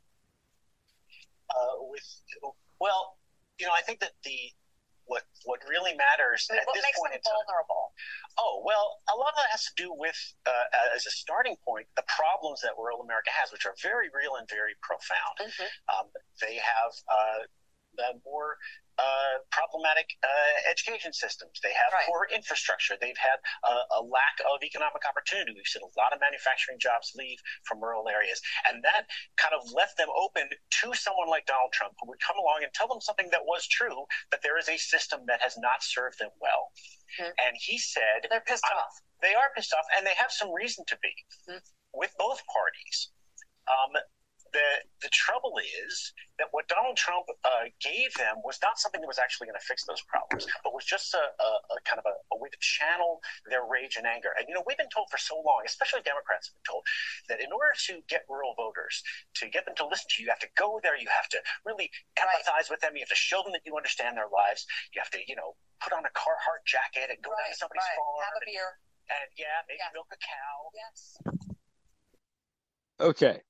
Uh, with well, you know, I think that the what what really matters I mean, at what this makes point them in time. vulnerable? Oh, well, a lot of that has to do with, uh, as a starting point, the problems that rural America has, which are very real and very profound. Mm-hmm. Um, they have uh, the more uh, problematic uh, education systems. They have right. poor infrastructure. They've had uh, a lack of economic opportunity. We've seen a lot of manufacturing jobs leave from rural areas. And that kind of left them open to someone like Donald Trump, who would come along and tell them something that was true, that there is a system that has not served them well. Mm-hmm. And he said— They're pissed off. They are pissed off, and they have some reason to be mm-hmm. with both parties. Um, The the trouble is that what Donald Trump uh, gave them was not something that was actually going to fix those problems, but was just a, a, a kind of a, a way to channel their rage and anger. And, you know, we've been told for so long, especially Democrats have been told, that in order to get rural voters, to get them to listen to you, you have to go there, you have to really empathize right. with them, you have to show them that you understand their lives, you have to, you know, put on a Carhartt jacket and go right, down to somebody's right. farm. Have a beer. And, and yeah, maybe yeah. milk a cow. Yes. Okay.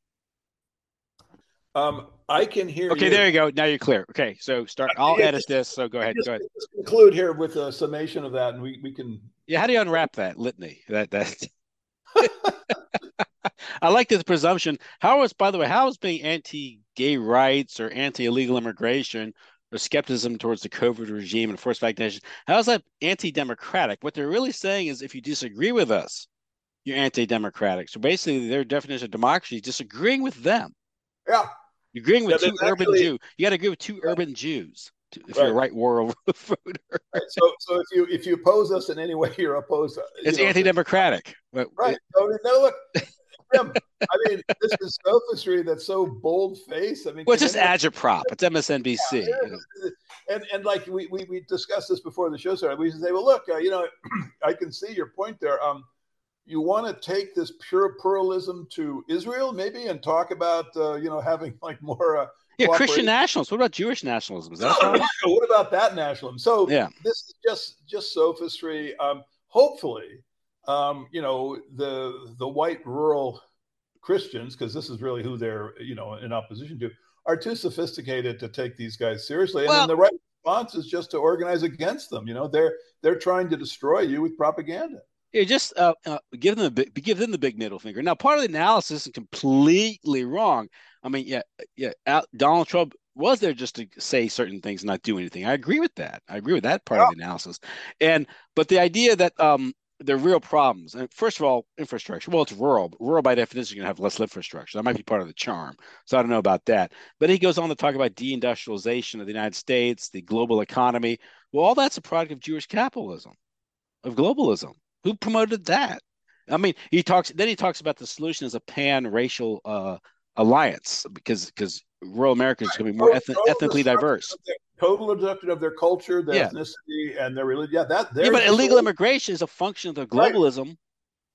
Um, I can hear okay, you. there you go. Now you're clear. Okay, so start. I'll yeah, edit just, this. So go ahead. Just, go ahead. Just conclude here with a summation of that, and we, we can. Yeah, how do you unwrap that litany? That that. I like this presumption. How is, by the way, how is being anti-gay rights or anti-illegal immigration or skepticism towards the COVID regime and forced vaccination? How is that anti-democratic? What they're really saying is, if you disagree with us, you're anti-democratic. So basically, their definition of democracy is disagreeing with them. Yeah. You're agreeing with yeah, two urban actually, Jews. You got to agree with two yeah. urban Jews if right. you're a right world voter. Right. So, so if you if you oppose us in any way, you're opposed. To, you it's know, anti-democratic. Right. It, so, no, look, Jim, I mean, this is sophistry that's so bold-faced. I mean, well, it's just anyone, agitprop. It's M S N B C. Yeah, you know? And and like we, we we discussed this before the show started. We say, well, look, uh, you know, I can see your point there. Um, you want to take this pure pluralism to Israel, maybe, and talk about, uh, you know, having like more. Uh, yeah, Christian nationalism. What about Jewish nationalism? Is that what about that nationalism? So yeah. this is just just sophistry. Um, hopefully, um, you know, the the white rural Christians, because this is really who they're, you know, in opposition to, are too sophisticated to take these guys seriously. And well, then the right response is just to organize against them. You know, they're they're trying to destroy you with propaganda. Yeah, just uh, uh, give them the give them the big middle finger. Now, part of the analysis is completely wrong. I mean, yeah, yeah. Al- Donald Trump was there just to say certain things and not do anything. I agree with that. I agree with that part yeah. of the analysis. And but the idea that um, there are real problems. And first of all, infrastructure. Well, it's rural. But rural by definition is going to have less infrastructure. That might be part of the charm. So I don't know about that. But he goes on to talk about deindustrialization of the United States, the global economy. Well, all that's a product of Jewish capitalism, of globalism. Who promoted that? I mean, he talks. Then he talks about the solution as a pan-racial uh, alliance because because rural America is going to be more eth- ethnically diverse. Total destruction of their culture, their yeah. ethnicity, and their religion. Yeah, that. Yeah, but illegal immigration is a function of the globalism. Right.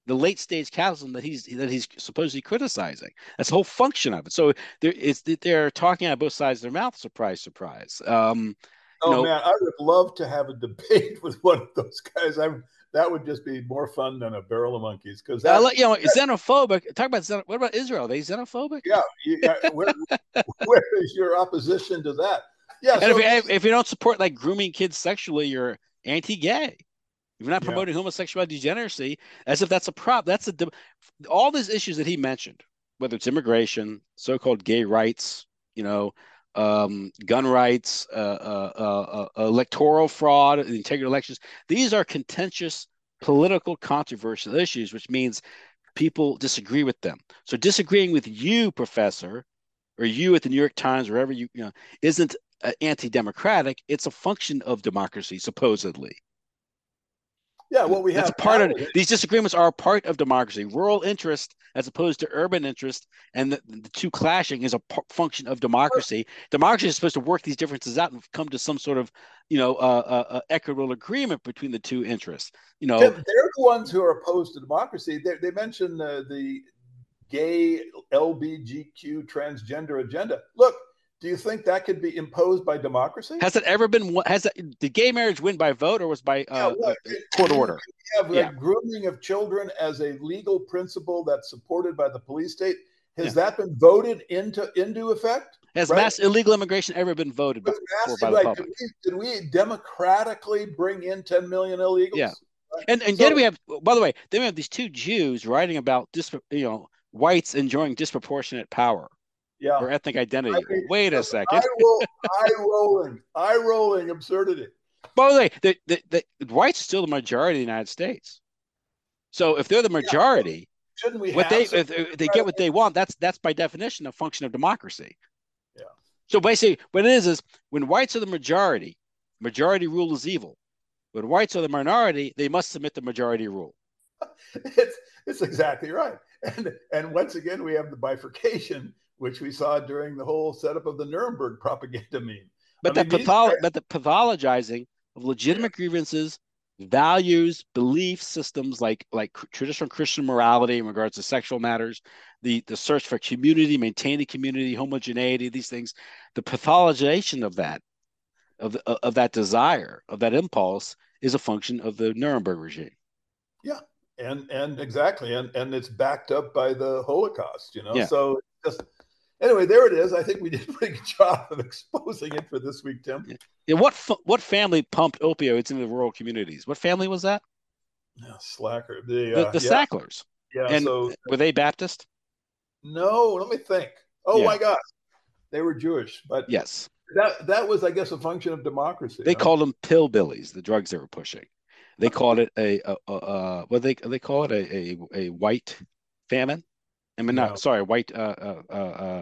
the late stage capitalism that he's that he's supposedly criticizing. That's the whole function of it. So there is they're talking out both sides of their mouth. Surprise, surprise. Um, oh you know, man, I would love to have a debate with one of those guys. I'm that would just be more fun than a barrel of monkeys because that you know xenophobic. Talk about xenoph- what about Israel? Are they xenophobic? Yeah, you, uh, where, where is your opposition to that? Yeah, and so if, you, if you don't support like grooming kids sexually, you're anti-gay. If you're not promoting yeah. homosexuality degeneracy, as if that's a prop. That's a all these issues that he mentioned, whether it's immigration, so-called gay rights, you know, um, gun rights, uh, uh, uh, uh, electoral fraud, integrity elections. These are contentious political controversial issues, which means people disagree with them. So disagreeing with you, professor, or you at the New York Times, wherever you, you know, isn't uh, anti-democratic. It's a function of democracy, supposedly. Yeah, what we That's have a part of it. These disagreements are a part of democracy. Rural interest, as opposed to urban interest, and the, the two clashing is a p- function of democracy. Democracy is supposed to work these differences out and come to some sort of, you know, uh, uh, uh, equitable agreement between the two interests. You know, Tim, they're the ones who are opposed to democracy. They, they mentioned uh, the gay L G B T Q transgender agenda. Look. Do you think that could be imposed by democracy? Has it ever been? Has that, did gay marriage win by vote or was by uh, yeah, well, court you, order? You have yeah. grooming of children as a legal principle that's supported by the police state. Has yeah. that been voted into into effect? Has right? mass illegal immigration ever been voted by, mass, by right. the public? Did we, did we democratically bring in ten million illegals? Yeah. And and so, yet we have, by the way, then we have these two Jews writing about dis, you know, whites enjoying disproportionate power. Yeah. Or ethnic identity. I mean, Wait a second. Eye, roll, eye rolling, eye rolling absurdity. By the way, the, the, the whites are still the majority of the United States. So if they're the majority, yeah, shouldn't we what have they if, if they get what they want, that's that's by definition a function of democracy. Yeah. So basically, what it is is when whites are the majority, majority rule is evil. When whites are the minority, they must submit the majority rule. it's it's exactly right. And and once again, we have the bifurcation, which we saw during the whole setup of the Nuremberg propaganda meme. But, the, mean, patholo- these... but the pathologizing of legitimate yeah. grievances, values, belief systems like like traditional Christian morality in regards to sexual matters, the, the search for community, maintaining community, homogeneity, these things, the pathologization of that, of, of that desire, of that impulse is a function of the Nuremberg regime. Yeah, and and exactly, and and it's backed up by the Holocaust, you know, yeah. so just... Anyway, there it is. I think we did a pretty good job of exposing it for this week, Tim. Yeah, what what family pumped opioids into the rural communities? What family was that? Yeah, Slacker. The, uh, the, the yeah. Sacklers. Yeah. And so were they Baptist? No, let me think. Oh yeah. my gosh, they were Jewish. But yes, that that was, I guess, a function of democracy. They huh? called them pillbillies, the drugs they were pushing. They called it a, a, a, a what they they call it a a, a white famine. I mean, not no. sorry, white uh, uh, uh,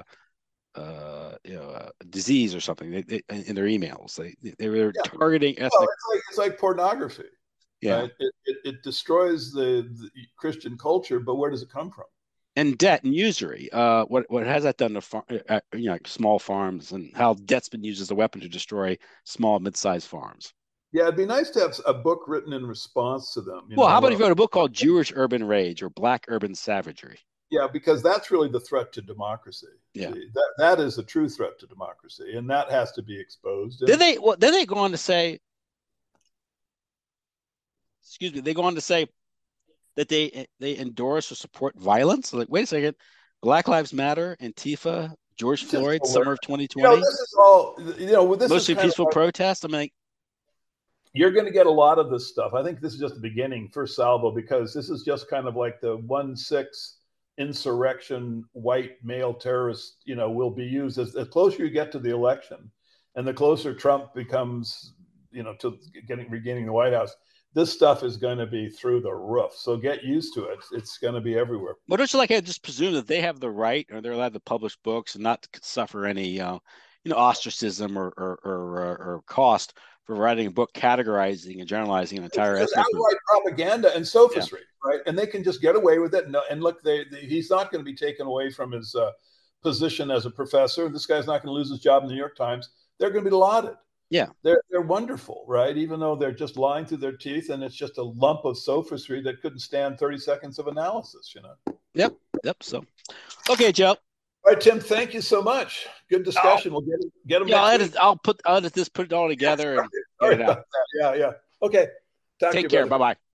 uh, you know, uh, disease or something. They, they, in their emails, they they were yeah. targeting ethnic. Well, it's, like, it's like pornography. Yeah, right? it, it it destroys the, the Christian culture, but where does it come from? And debt and usury. Uh, what what has that done to far, uh, you know small farms, and how debt's been used as a weapon to destroy small, mid-sized farms? Yeah, it'd be nice to have a book written in response to them. You well, know, how about if you wrote a book called Jewish Urban Rage or Black Urban Savagery? Yeah, because that's really the threat to democracy. Yeah, See, that that is a true threat to democracy, and that has to be exposed. And, then they well, then they go on to say, excuse me, they go on to say that they they endorse or support violence. Like, wait a second, Black Lives Matter, Antifa, George Floyd, summer of twenty twenty. You know, this is all. You know, this mostly is peaceful like, protest. I mean, like, you're going to get a lot of this stuff. I think this is just the beginning, first salvo, because this is just kind of like the one six insurrection, white male terrorist. You know, will be used as the closer you get to the election, and the closer Trump becomes, you know, to getting regaining the White House. This stuff is going to be through the roof. So get used to it. It's going to be everywhere. Well, don't you like I just presume that they have the right, or they're allowed to publish books and not suffer any, uh, you know, ostracism or or, or or cost for writing a book categorizing and generalizing an entire it's ethnic outright group. Propaganda and sophistry, yeah. right? And they can just get away with it. And, and look, they, they, he's not going to be taken away from his uh, position as a professor. This guy's not going to lose his job in the New York Times. They're going to be lauded. Yeah. They're they're wonderful, right? Even though they're just lying through their teeth, and it's just a lump of sophistry that couldn't stand thirty seconds of analysis, you know? Yep. Yep. So, okay, Joe. All right, Tim, thank you so much. Good discussion. Oh. We'll get, get them yeah, next I'll week. edit, I'll put, I'll edit this, put it all together and Sorry get it out. Yeah, yeah. Okay. Talk Take to you, care. brother. Bye-bye.